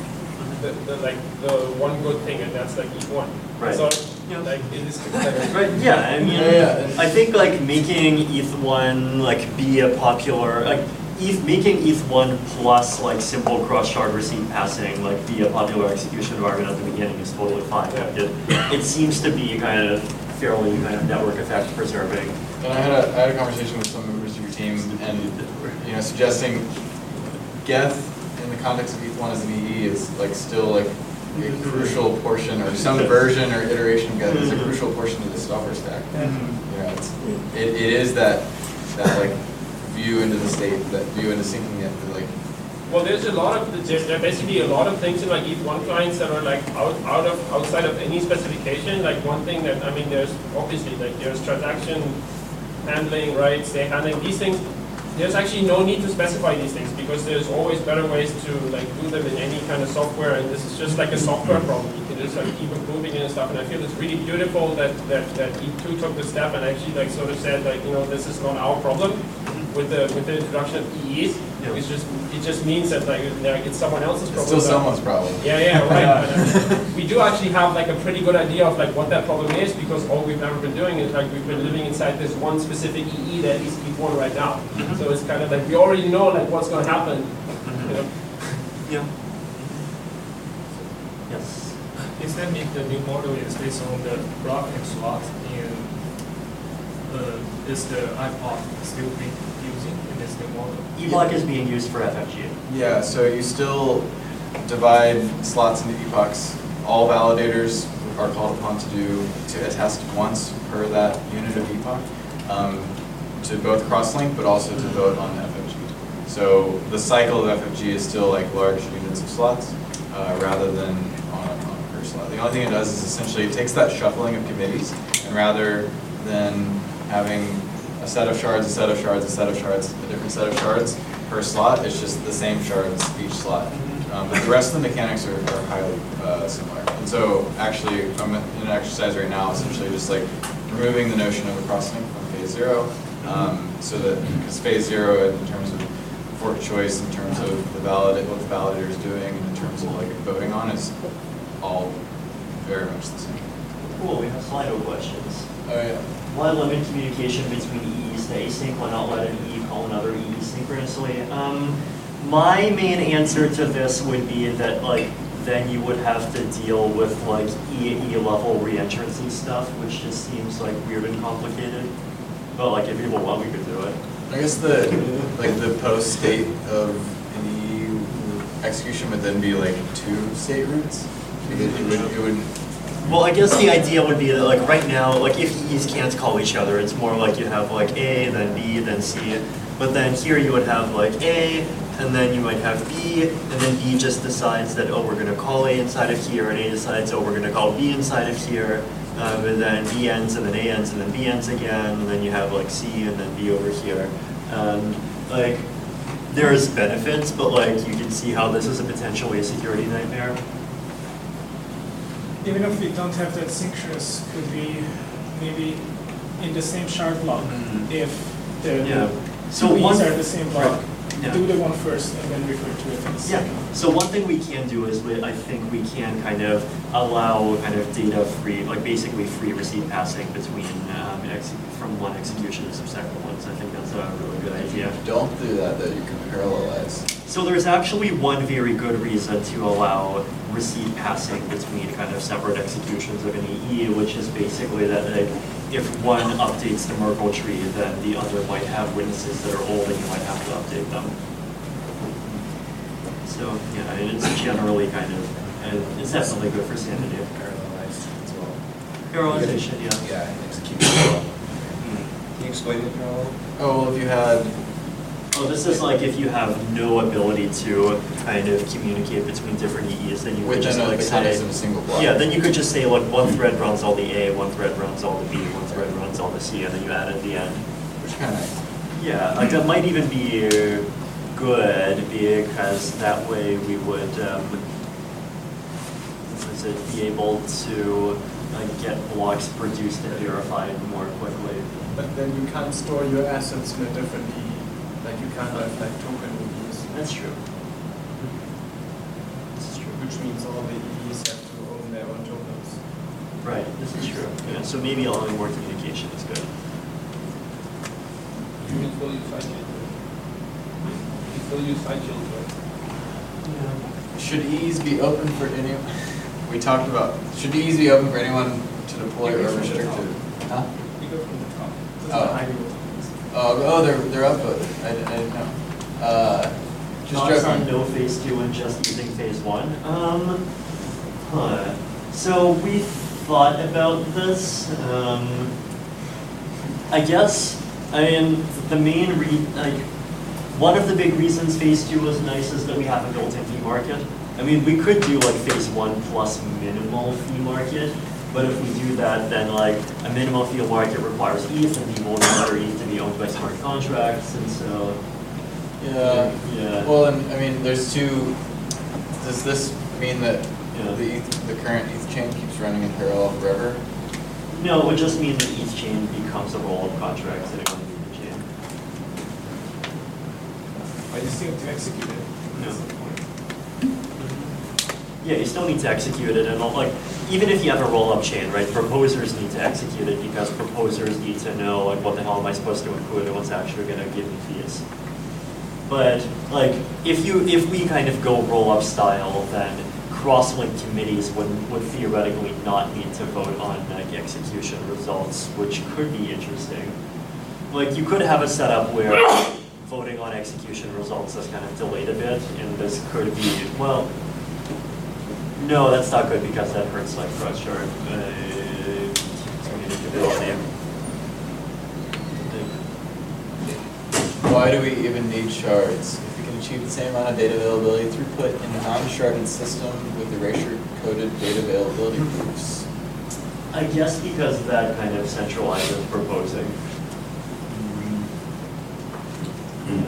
I: one good thing, and that's like ETH1.
A: Right.
I: So like it is like,
A: Right. Yeah. I mean, I think like making ETH1 like be a popular like making ETH1 plus like simple cross-shard receipt passing like be a popular execution environment at the beginning is totally fine.
I: Yeah.
A: It seems to be kind of fairly kind of network effect preserving.
B: And I had a conversation with some members of your team, and suggesting Geth in the context of ETH1 as an EE is like still like a crucial portion, or some version or iteration of Geth is a crucial portion of the software stack. It is that like view into the state, that view into syncing it, like.
I: Well, there are basically a lot of things in like ETH1 clients that are like outside of any specification. Like one thing that, I mean, there's obviously like there's transaction handling, right, state handling, these things. There's actually no need to specify these things because there's always better ways to like do them in any kind of software, and this is just like a software problem. You can just like keep improving it and stuff. And I feel it's really beautiful that ETH2 took the step and actually like sort of said like, this is not our problem with the introduction of EEs.
A: Yeah.
I: It just means that like it's someone else's problem.
B: It's still someone's problem.
I: Yeah, right. But, we do actually have like a pretty good idea of like what that problem is, because all we've ever been doing is like we've been living inside this one specific EE that is ETH1 right now. So it's kind of like we already know like what's going to happen.
A: Yeah. Yes.
J: Does that mean the new model is based on the block and slot? Is the iPod still being using in this new model?
A: eBlock is being used for FFG.
B: Yeah, so you still divide slots into epochs. All validators are called upon to attest once per that unit of epoch, to both crosslink but also to vote on FFG. So the cycle of FFG is still like large units of slots rather than on a per slot. The only thing it does is essentially it takes that shuffling of committees, and rather than having a set of shards, a set of shards, a set of shards, a different set of shards per slot, it's just the same shards each slot. But the rest of the mechanics are highly similar. And so actually, I'm in an exercise right now, essentially just like removing the notion of a crosslink from phase 0, so that, because phase 0 in terms of fork choice, in terms of what the validator is doing, and in terms of like voting on, is all very much the same.
A: Cool, we have Slido questions.
B: Oh yeah.
A: Why limit communication between EEs to async? Why not let an EE call another EE synchronously? My main answer to this would be that like then you would have to deal with like EE level reentrancy stuff, which just seems like weird and complicated. But like if people want, we could do it.
B: I guess the post state of an EE execution would then be like 2 state roots. It would.
A: Well, I guess the idea would be that like right now, like if EEs can't call each other, it's more like you have like A, then B, then C. But then here you would have like A, and then you might have B, and then B just decides that, oh, we're going to call A inside of here, and A decides, oh, we're going to call B inside of here, and then B ends, and then A ends, and then B ends again, and then you have like C, and then B over here. Like, there's benefits, but like you can see how this is a potentially a security nightmare.
G: Even if we don't have that synchronous, could we maybe in the same shard block, if the
A: So
G: two
A: one
G: E's are the same block,
A: Yeah.
G: do the one first and then refer to it in the second.
A: So one thing we can do is I think we can kind of allow kind of data free, like basically free receipt passing between from one execution to subsequent ones. I think that's a really good idea.
B: Don't do that, though. You can parallelize.
A: So there's actually one very good reason to allow receipt passing between kind of separate executions of an EE, which is basically that like, if one updates the Merkle tree, then the other might have witnesses that are old and you might have to update them. So yeah, it's generally kind of, it's definitely good for sanity.
H: Parallelized as well.
A: Parallelization, yeah.
H: Yeah, execution as well. Can you explain the parallel?
B: Oh, well, if you had,
A: Well, this is like if you have no ability to kind of communicate between different EEs, then you could just
B: Within
A: like
B: the
A: say,
B: context of a single block.
A: yeah, then you could just say like one thread runs all the A, one thread runs all the B, one thread runs all the C, and then you add at the end.
B: Which kind of nice.
A: Yeah, like that might even be good because that way we would, be able to like get blocks produced and verified more quickly.
J: But then you can't store your assets in a different EE. Like you can't have like token EEs,
A: That's true. This is true.
J: which means all the EEs have to own their own tokens.
A: Right, this is true. Yeah, so maybe allowing more communication is good.
I: You can still use sidechains, right? You can still use sidechains, right?
B: Should EEs be open for any? We talked about, should EEs be open for anyone to deploy or restricted? Huh?
G: You go from the top.
B: Oh. They're upvoted. I didn't know. Just
A: Thoughts on
B: joking.
A: no phase 2 and just using phase 1? So we thought about this. I guess, I mean, the main one of the big reasons phase 2 was nice is that we have a built-in fee market. I mean, we could do like phase 1 plus minimal fee market, but if we do that, then like a minimal fee market requires ETH, and people would want their ETH to be owned by smart contracts, and so.
B: Yeah.
A: Yeah.
B: Well, and I mean, there's two. Does this mean that
A: Yeah.
B: the current ETH chain keeps running in parallel forever?
A: No, it would just mean that each chain becomes a roll-up contract sitting on the other chain.
G: I just need to execute it.
A: No.
G: That's the point.
A: Yeah, you still need to execute it, and like, even if you have a roll-up chain, right, proposers need to execute it because proposers need to know, like, what the hell am I supposed to include and what's actually gonna give me fees. But, like, if we kind of go roll-up style, then cross-link committees would theoretically not need to vote on, like, execution results, which could be interesting. Like, you could have a setup where voting on execution results is kind of delayed a bit, and this could be, well, no, that's not good because that hurts like cross-chart communicability.
B: Why do we even need shards? If we can achieve the same amount of data availability throughput in a non-sharded system with erasure-coded data availability proofs?
A: I guess because that kind of centralizes proposing. Yeah.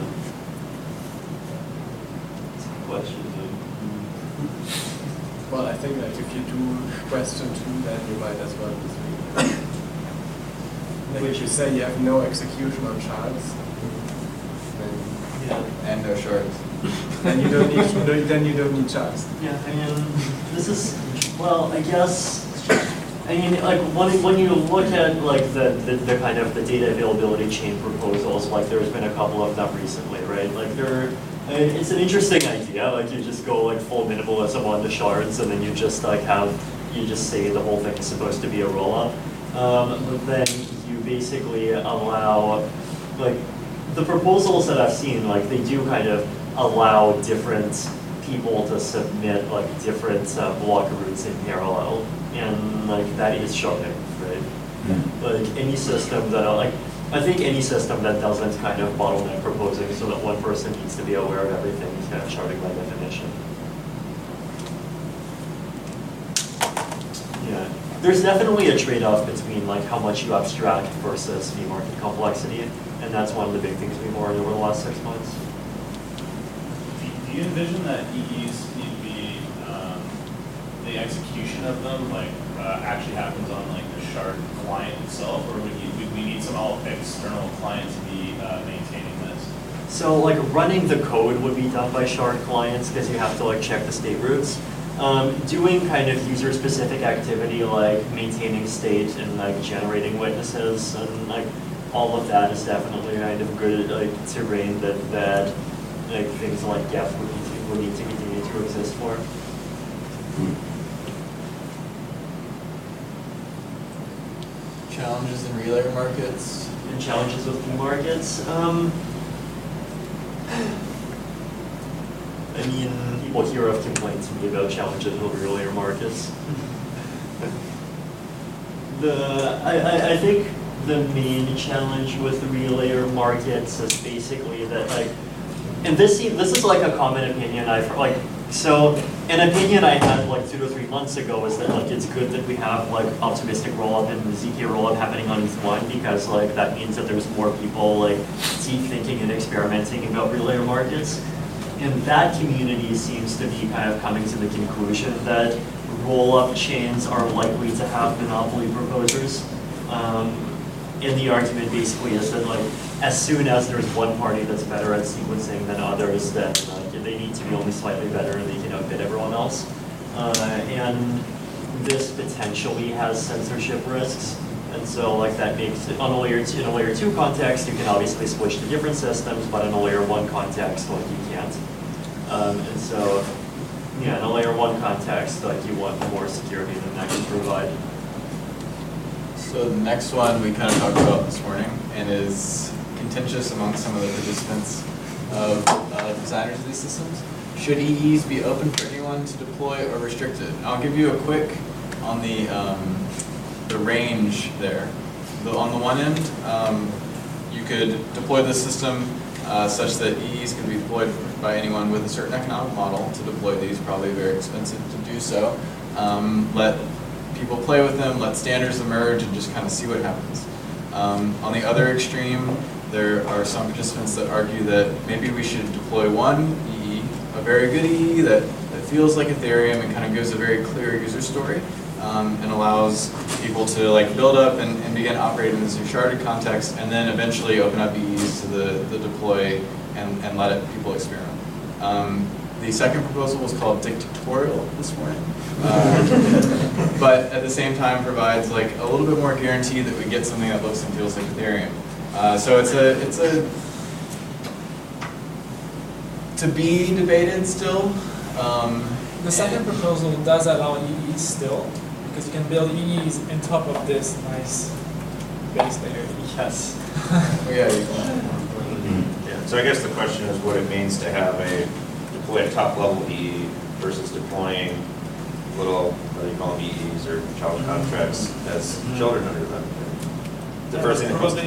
A: It's a good question.
J: Well, I think that if you do question 2, then you might as well do 3. Like if you say you have no execution on shards,
A: Yeah.
B: And no shards.
J: then you don't need shards.
A: Yeah, I mean, this is, well, I guess, I mean, like, when you look at, like, the kind of the data availability chain proposals, like, there's been a couple of them recently, right? Like, it's an interesting idea, like, you just go, like, full minimalism on the shards, and then you just, like, you just say the whole thing is supposed to be a roll-up. But then you basically allow, like, the proposals that I've seen, like, they do kind of allow different people to submit, like, different block routes in parallel, and, like, that is sharding, right? Like, any system that, like, I think any system that doesn't kind of bottleneck proposing so that one person needs to be aware of everything is kind of sharding by definition. Yeah. There's definitely a trade-off between, like, how much you abstract versus fee market complexity, and that's one of the big things we've learned over the last 6 months.
K: Do you envision that EEs need to be, the execution of them, like, actually happens on, like, the shard client itself, or would we need some external client to be maintaining this?
A: So, like, running the code would be done by shard clients because you have to, like, check the state routes. Doing kind of user-specific activity like maintaining state and, like, generating witnesses and, like, all of that is definitely kind of good, like, terrain that like, things like Geth would need to continue to exist for.
B: Challenges in relay markets.
A: And challenges with fee markets. I mean, people here have complained to me about challenges with relayer markets. I think the main challenge with relayer markets is basically that like, and this is like a common opinion so an opinion I had like 2 to 3 months ago is that like it's good that we have like optimistic rollup and ZK rollup happening on ETH1 because like that means that there's more people like deep thinking and experimenting about relayer markets. And that community seems to be kind of coming to the conclusion that rollup chains are likely to have monopoly proposers. And the argument basically is that like as soon as there's one party that's better at sequencing than others, then they need to be only slightly better and they can outbid everyone else. And this potentially has censorship risks. And so like that makes it, in a layer 2 context, you can obviously switch to different systems, but in a layer 1 context, like you can't. And so, yeah, in a layer 1 context, like you want more security than that can provide.
B: So the next one we kind of talked about this morning and is contentious among some of the participants of designers of these systems. Should EEs be open for anyone to deploy or restricted? I'll give you a quick on the range there. On the one end, you could deploy the system such that EEs can be deployed by anyone with a certain economic model. To deploy these, probably very expensive to do so. Let people play with them, let standards emerge, and just kind of see what happens. On the other extreme, there are some participants that argue that maybe we should deploy one EE, a very good EE that feels like Ethereum and kind of gives a very clear user story and allows people to like build up and begin operating in this sharded context, and then eventually open up EEs to the deploy and let people experiment. The second proposal was called dictatorial this morning, but at the same time provides like a little bit more guarantee that we get something that looks and feels like Ethereum. So it's a to be debated still.
G: The second proposal does allow EEs still, because you can build EEs on top of this nice base layer.
A: Yes.
B: Yeah, you can.
F: Yeah. So I guess the question is what it means to have deploy a top level EE versus deploying little, what do you call them, EEs or child contracts as children under them. The first thing that comes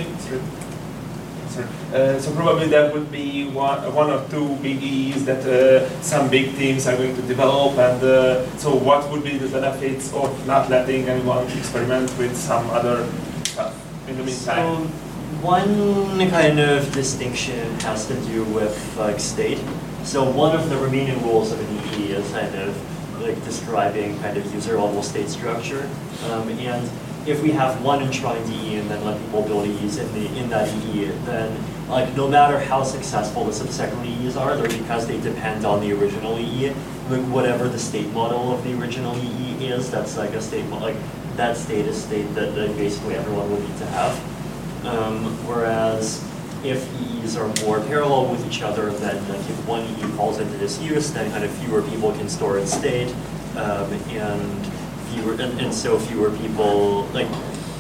L: so probably there would be one or two big EEs that some big teams are going to develop, and so what would be the benefits of not letting anyone experiment with some other stuff in the meantime?
A: So one kind of distinction has to do with like state. So one of the remaining rules of an EE is kind of like describing kind of user level state structure. And if we have one enshrined EE and then let people build EEs in that EE, then like no matter how successful the subsequent EEs are, they're because they depend on the original EE. Like whatever the state model of the original EE is, that's like a state like that state is state that basically everyone will need to have. Whereas if EEs are more parallel with each other, then like if one EE falls into disuse, then kind of fewer people can store its state, and so fewer people like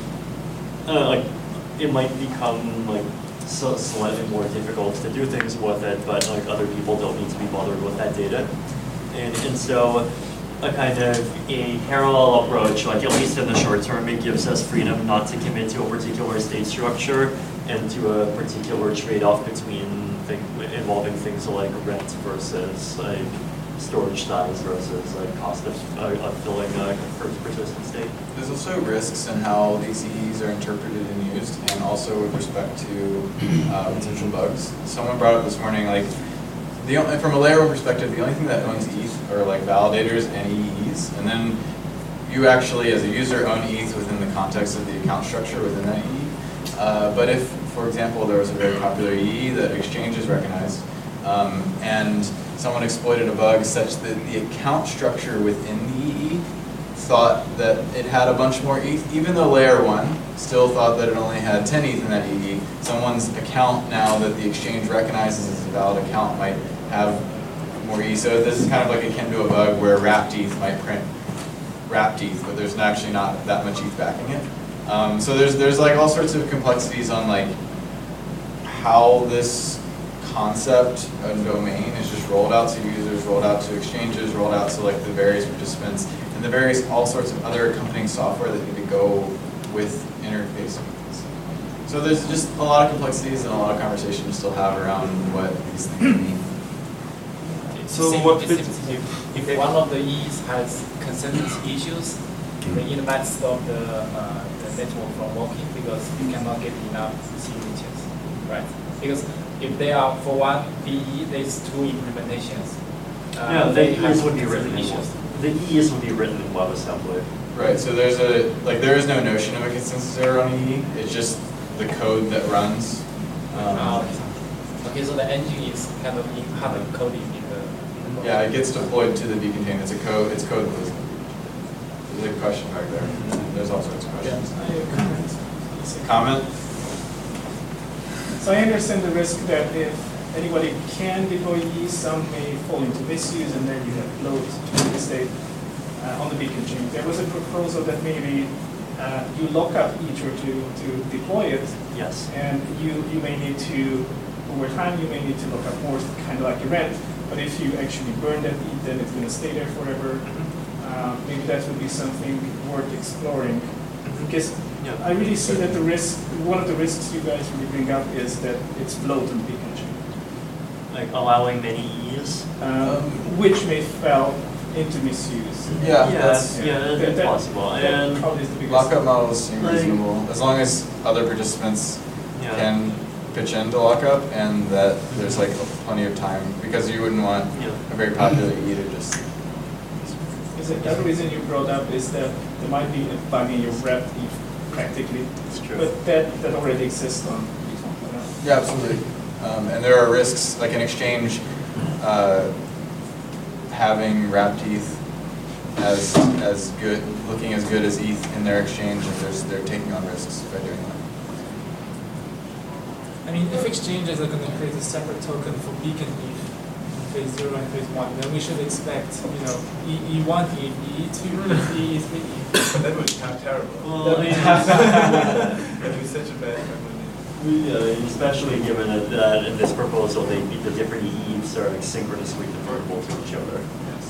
A: it might become like so slightly more difficult to do things with it, but like other people don't need to be bothered with that data, and so a kind of a parallel approach, like at least in the short term, it gives us freedom not to commit to a particular state structure and to a particular trade-off between involving things like rent versus like storage size versus like cost of filling a persistent state.
B: There's also risks in how these EEs are interpreted and used, and also with respect to potential bugs. Someone brought up this morning, like, from a layer 1 perspective, the only thing that owns ETH are like validators and EEs, and then you actually, as a user, own ETH within the context of the account structure within that EE. But if, for example, there was a very popular EE that exchanges recognized, and someone exploited a bug such that the account structure within the EE thought that it had a bunch more ETH, even though layer 1 still thought that it only had 10 ETH in that EE, someone's account now that the exchange recognizes as a valid account might have more ETH. So this is kind of like akin to a bug where wrapped ETH might print wrapped ETH, but there's actually not that much ETH backing it. So there's like all sorts of complexities on like how this concept and domain is just rolled out to users, rolled out to exchanges, rolled out to like the various participants, and the various all sorts of other accompanying software that need to go with interfacing with this. So there's just a lot of complexities and a lot of conversation to still have around what these things mean.
L: So
M: It
L: what
M: seems if one of the E's has consensus issues, the internet stop the network from working because you cannot get enough signatures, right? Because if there are, for one BE, there's two implementations.
A: Yeah, the
M: they have
A: E's would be written in
M: issues.
A: the E's would be written in WebAssembly.
B: Right, so there is no notion of a consensus error on EE, it's just the code that runs.
M: Okay, so the engine is kind of hard coding in the.
B: Yeah, it gets deployed to the B container, it's code that there's a question back there, there's all sorts of questions.
G: I have a comment.
B: Comment?
G: So I understand the risk that if anybody can deploy these, some may fall into misuse, and then you have load to the state on the beacon chain. There was a proposal that maybe you lock up Ether to deploy it,
A: Yes.
G: and you may need to, over time, you may need to look up more, kind of like a rent. But if you actually burn that ETH, then it's going to stay there forever. Maybe that would be something worth exploring. Because
A: Yeah.
G: I really see that the risk, one of the risks you guys really bring up is that it's bloat on beacon chain,
A: Like allowing many E's.
G: which may fall into misuse.
B: Yeah,
A: That's
G: That-
A: possible.
G: That
A: And
G: probably is the biggest.
B: Lockup models seem
A: Like-
B: reasonable, as long as other participants
A: yeah.
B: can pitch into lockup and that there's like plenty of time, because you wouldn't want
A: Yeah.
B: a very popular E to just.
G: Is it, the other reason you brought up is that there might be a bug in your wrap ETH practically,
A: It's true.
G: but that already exists on ETH 1.0.
B: Yeah, absolutely. And there are risks, like an exchange having wrapped ETH as good, looking as good as ETH in their exchange, if they're taking on risks by doing that.
N: I mean, if exchanges are going to create a separate token for Beacon ETH in phase 0 and phase 1, then we should expect, you know, E1 ETH, E2 ETH, E3 ETH.
J: But that would be terrible.
A: Well, I mean,
J: That would be such a bad combination.
A: especially given that in this proposal, the different ETHs are like synchronously convertible to each other.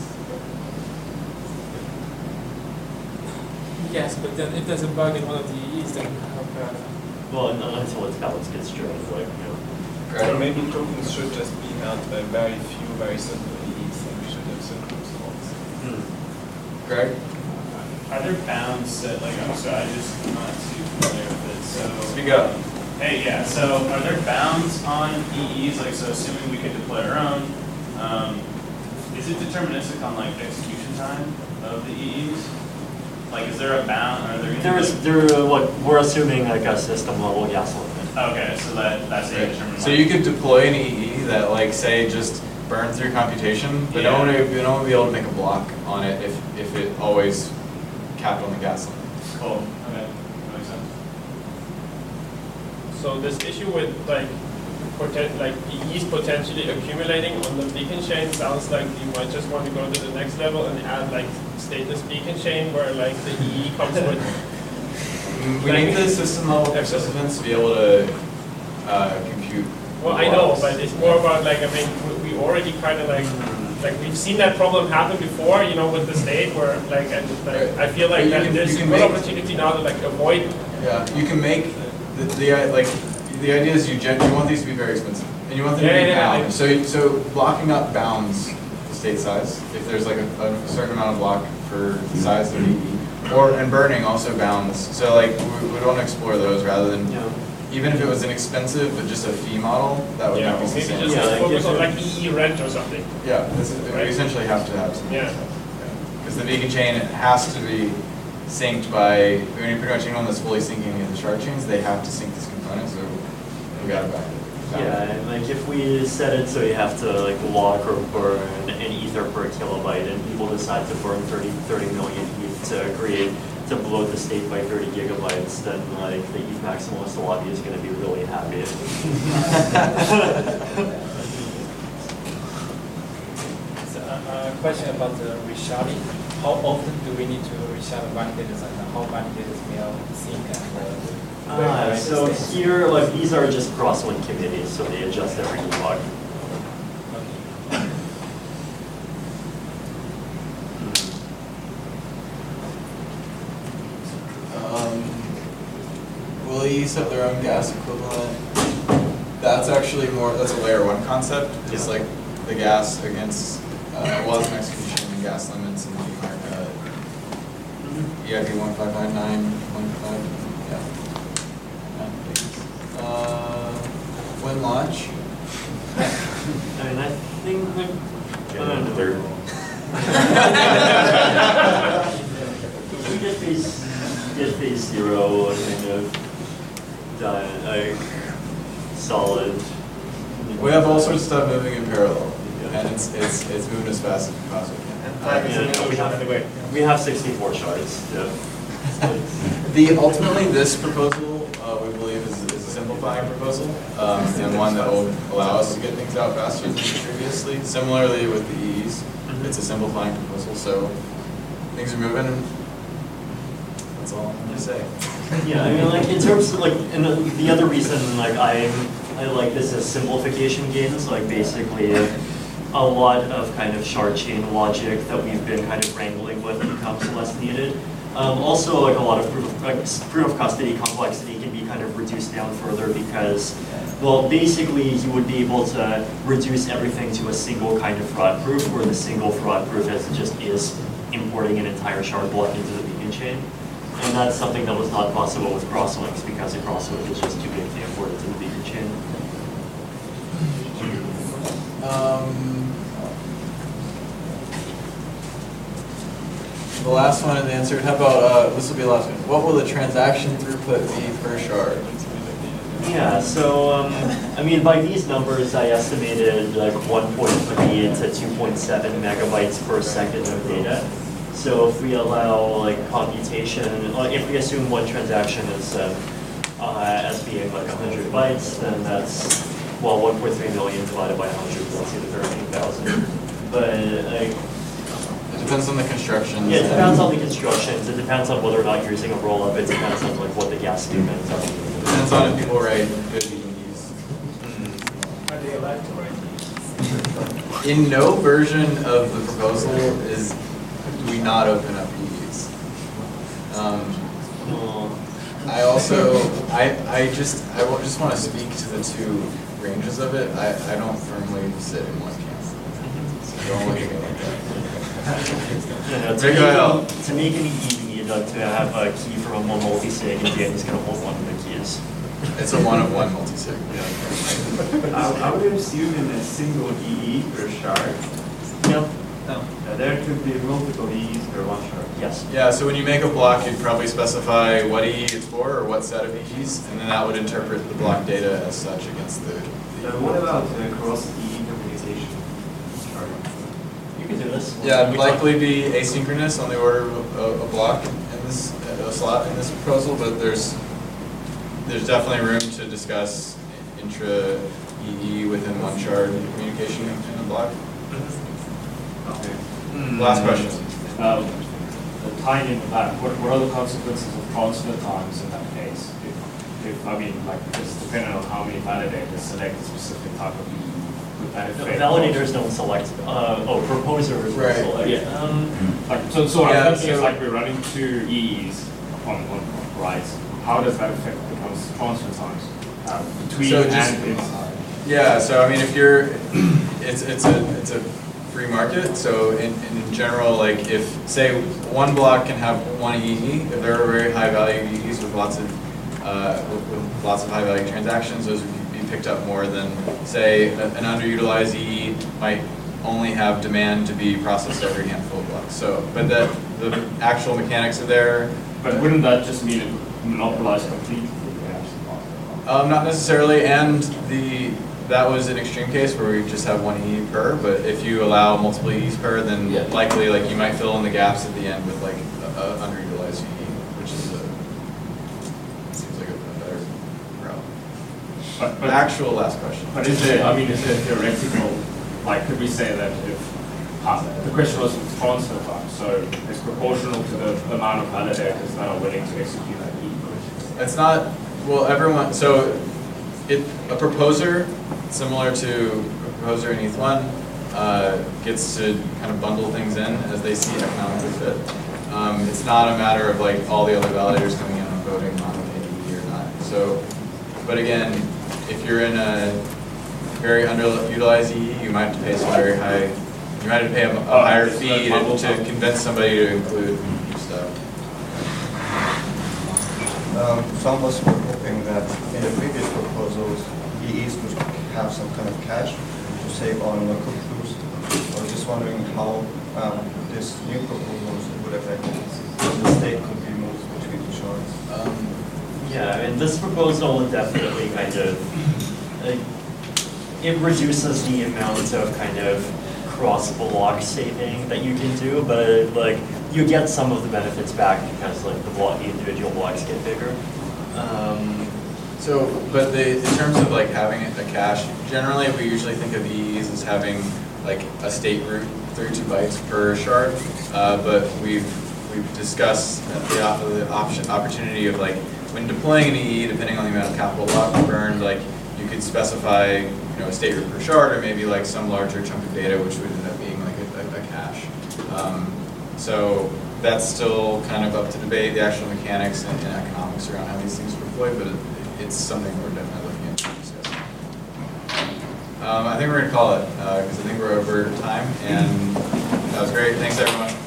N: Yes, but then if there's a bug in one of the ETHs, then how bad?
A: Well, until it's balance gets straight, like, you know.
J: So maybe tokens should just be held by very few, very simple ETHs, and we should have synchronous nodes.
B: Greg?
K: Are there bounds that, like, I'm sorry, I'm not too familiar with it, so.
B: Speak up.
K: Hey, yeah, so are there bounds on EEs, like, so assuming we could deploy our own, is it deterministic on, like, the execution time of the EEs? Like, is there a bound, are there?
A: We're assuming like a system level gas limit.
K: Okay, so that's a determined.
B: So you could deploy an EE that, like, say, just burn through computation, but no one would be able to make a block on it if it always capped on the gas limit.
K: Cool, okay, that makes sense.
I: So this issue with like EEs potentially accumulating on the beacon chain sounds like you might just want to go to the next level and add like stateless beacon chain where like the EE comes with.
B: We need the system level participants to be able to compute.
I: Well, I know, but it's more about like, I mean, we already kind of like we've seen that problem happen before, you know, with the state where like, and like I feel like that there's a good opportunity now to like avoid.
B: Yeah, you can make the idea is you want these to be very expensive, and you want them to be bound. So blocking up bounds the state size if there's like a certain amount of block for the size of the EE, and burning also bounds. So like we would want to explore those rather than even if it was inexpensive but just a fee model that would make
I: maybe
B: sense.
I: just focus on like EE rent or something.
B: Yeah, we essentially have to have some.
I: Yeah.
B: Because the beacon chain has to be synced by, I mean, pretty much anyone that's fully syncing the shard chains, they have to sync this component, so we got it back.
A: Yeah, and like if we set it so you have to like lock or burn an ether per kilobyte and people decide to burn 30 million ETH to blow the state by 30 gigabytes, then like the ETH maximalist lobby is going to be really happy.
M: So, question about the resharding. How often do we need to reshard validators and how validators will sync and
A: So here, like these are just cross-link committees, so they adjust every epoch.
B: Will employees have their own gas equivalent. That's actually more, that's a layer 1 concept. It's like the gas against laws of execution and gas limits and EIP 1599.15. Yeah. When launch?
A: I mean, I think like, I don't know. If we get phase 0 kind of done, like solid.
B: We have all sorts of stuff moving in parallel, and it's moving as fast as we possibly can.
A: We have 64 shards. Yeah.
B: Ultimately, this proposal we believe is a simplifying proposal, and one that will allow us to get things out faster than previously. Similarly with the EEs, it's a simplifying proposal, so things are moving. That's all I'm going to say.
A: Yeah, I mean, like in terms of like, and the other reason like I like this as simplification gains, like basically a lot of kind of shard chain logic that we've been kind of wrangling with becomes less needed. Also, like a lot of proof of custody complexity can be kind of reduced down further because, well, basically you would be able to reduce everything to a single kind of fraud proof, where the single fraud proof just is importing an entire shard block into the beacon chain. And that's something that was not possible with crosslinks because a crosslink is just too big to import into the beacon chain.
B: The last one is answered. How about, this will be the last one. What will the transaction throughput be per shard?
A: Yeah, so, I mean, by these numbers, I estimated like 1.3 to 2.7 megabytes per second of data. So if we allow like computation, if we assume one transaction is as being like 100 bytes, then that's, well, 1.3 million divided by 100, let's see the 13,000. But like,
B: it depends on the construction.
A: Yeah, it depends on the constructions. It depends on whether or not you're using a roll-up. It depends on like what the gas statements are.
B: It depends on if people write good EEs.
G: Are they allowed to write these?
B: In no version of the proposal do we not open up EEs. I also, I just want to speak to the two ranges of it. I don't firmly sit in one camp. So don't look at me like that.
A: To make an EE, you need to have a key from a multi-sig, and Danny's going to hold one of the keys.
B: It's a one-of-one multi-sig.
O: I would assume in a single EE per shard.
A: No.
O: There could be multiple EEs per one shard.
A: Yes.
B: Yeah, so when you make a block, you'd probably specify what EE it's for, or what set of EEs, and then that would interpret the block data as such against the
O: what about cross-EE communication sharding?
A: You can do this.
B: Yeah, it'd likely be asynchronous on the order of a block in this a slot in this proposal, but there's definitely room to discuss intra EE within one shard communication in a block.
K: Okay.
B: Last question.
K: The timing of that, what are the consequences of transfer times in that case? If I mean, like, just depending on how many validators select a specific type of EE, would that affect?
A: Validators don't select, proposers
B: right.
A: select.
K: Yeah. Like, so what I'm thinking is like we're running two EEs on right. How does that affect the transfer times between and inside?
B: Yeah, so I mean, if you're, it's a free market. So in general, like if say one block can have one EE, if there are very high value EEs with lots of high value transactions, those would be picked up more than say an underutilized EE might only have demand to be processed every handful of blocks. So, but the actual mechanics are there.
K: But wouldn't that just mean it monopolize completely?
B: Not necessarily, and that was an extreme case where we just have one EE per, but if you allow multiple EEs per, then likely like you might fill in the gaps at the end with like underutilized EE, which is seems like a better route. But actual last question.
K: But is there theoretical, like could we say that if the question was transfer time, so it's proportional to the amount of validators that are willing to execute that EE?
B: It's not, well, everyone, so a proposer, similar to a proposer in ETH1, gets to kind of bundle things in as they see economically fit. It's not a matter of like all the other validators coming in and voting on an EE or not. So, but again, if you're in a very underutilized EE, you might have to pay some very high, you might have to pay a higher fee to convince somebody to include stuff.
E: Some of us were hoping that in the previous proposals, EEs would have some kind of cash to save on local crews. I was just wondering how this new proposals would affect the state could be moved between the shards.
A: Yeah, I mean, this proposal would definitely kind of, it reduces the amount of kind of cross-block saving that you can do, but like, you get some of the benefits back because like the individual blocks get bigger.
B: But in terms of like having a cache, generally we usually think of EEs as having like a state route, 32 bytes per shard. But we've discussed the opportunity of like when deploying an EE, depending on the amount of capital lock burned, like you could specify a state route per shard, or maybe like some larger chunk of data, which would end up being like a cache. So that's still kind of up to debate, the actual mechanics and economics around how these things are deployed, but it's something we're definitely looking into discussing. I think we're going to call it, because I think we're over time, and that was great. Thanks, everyone.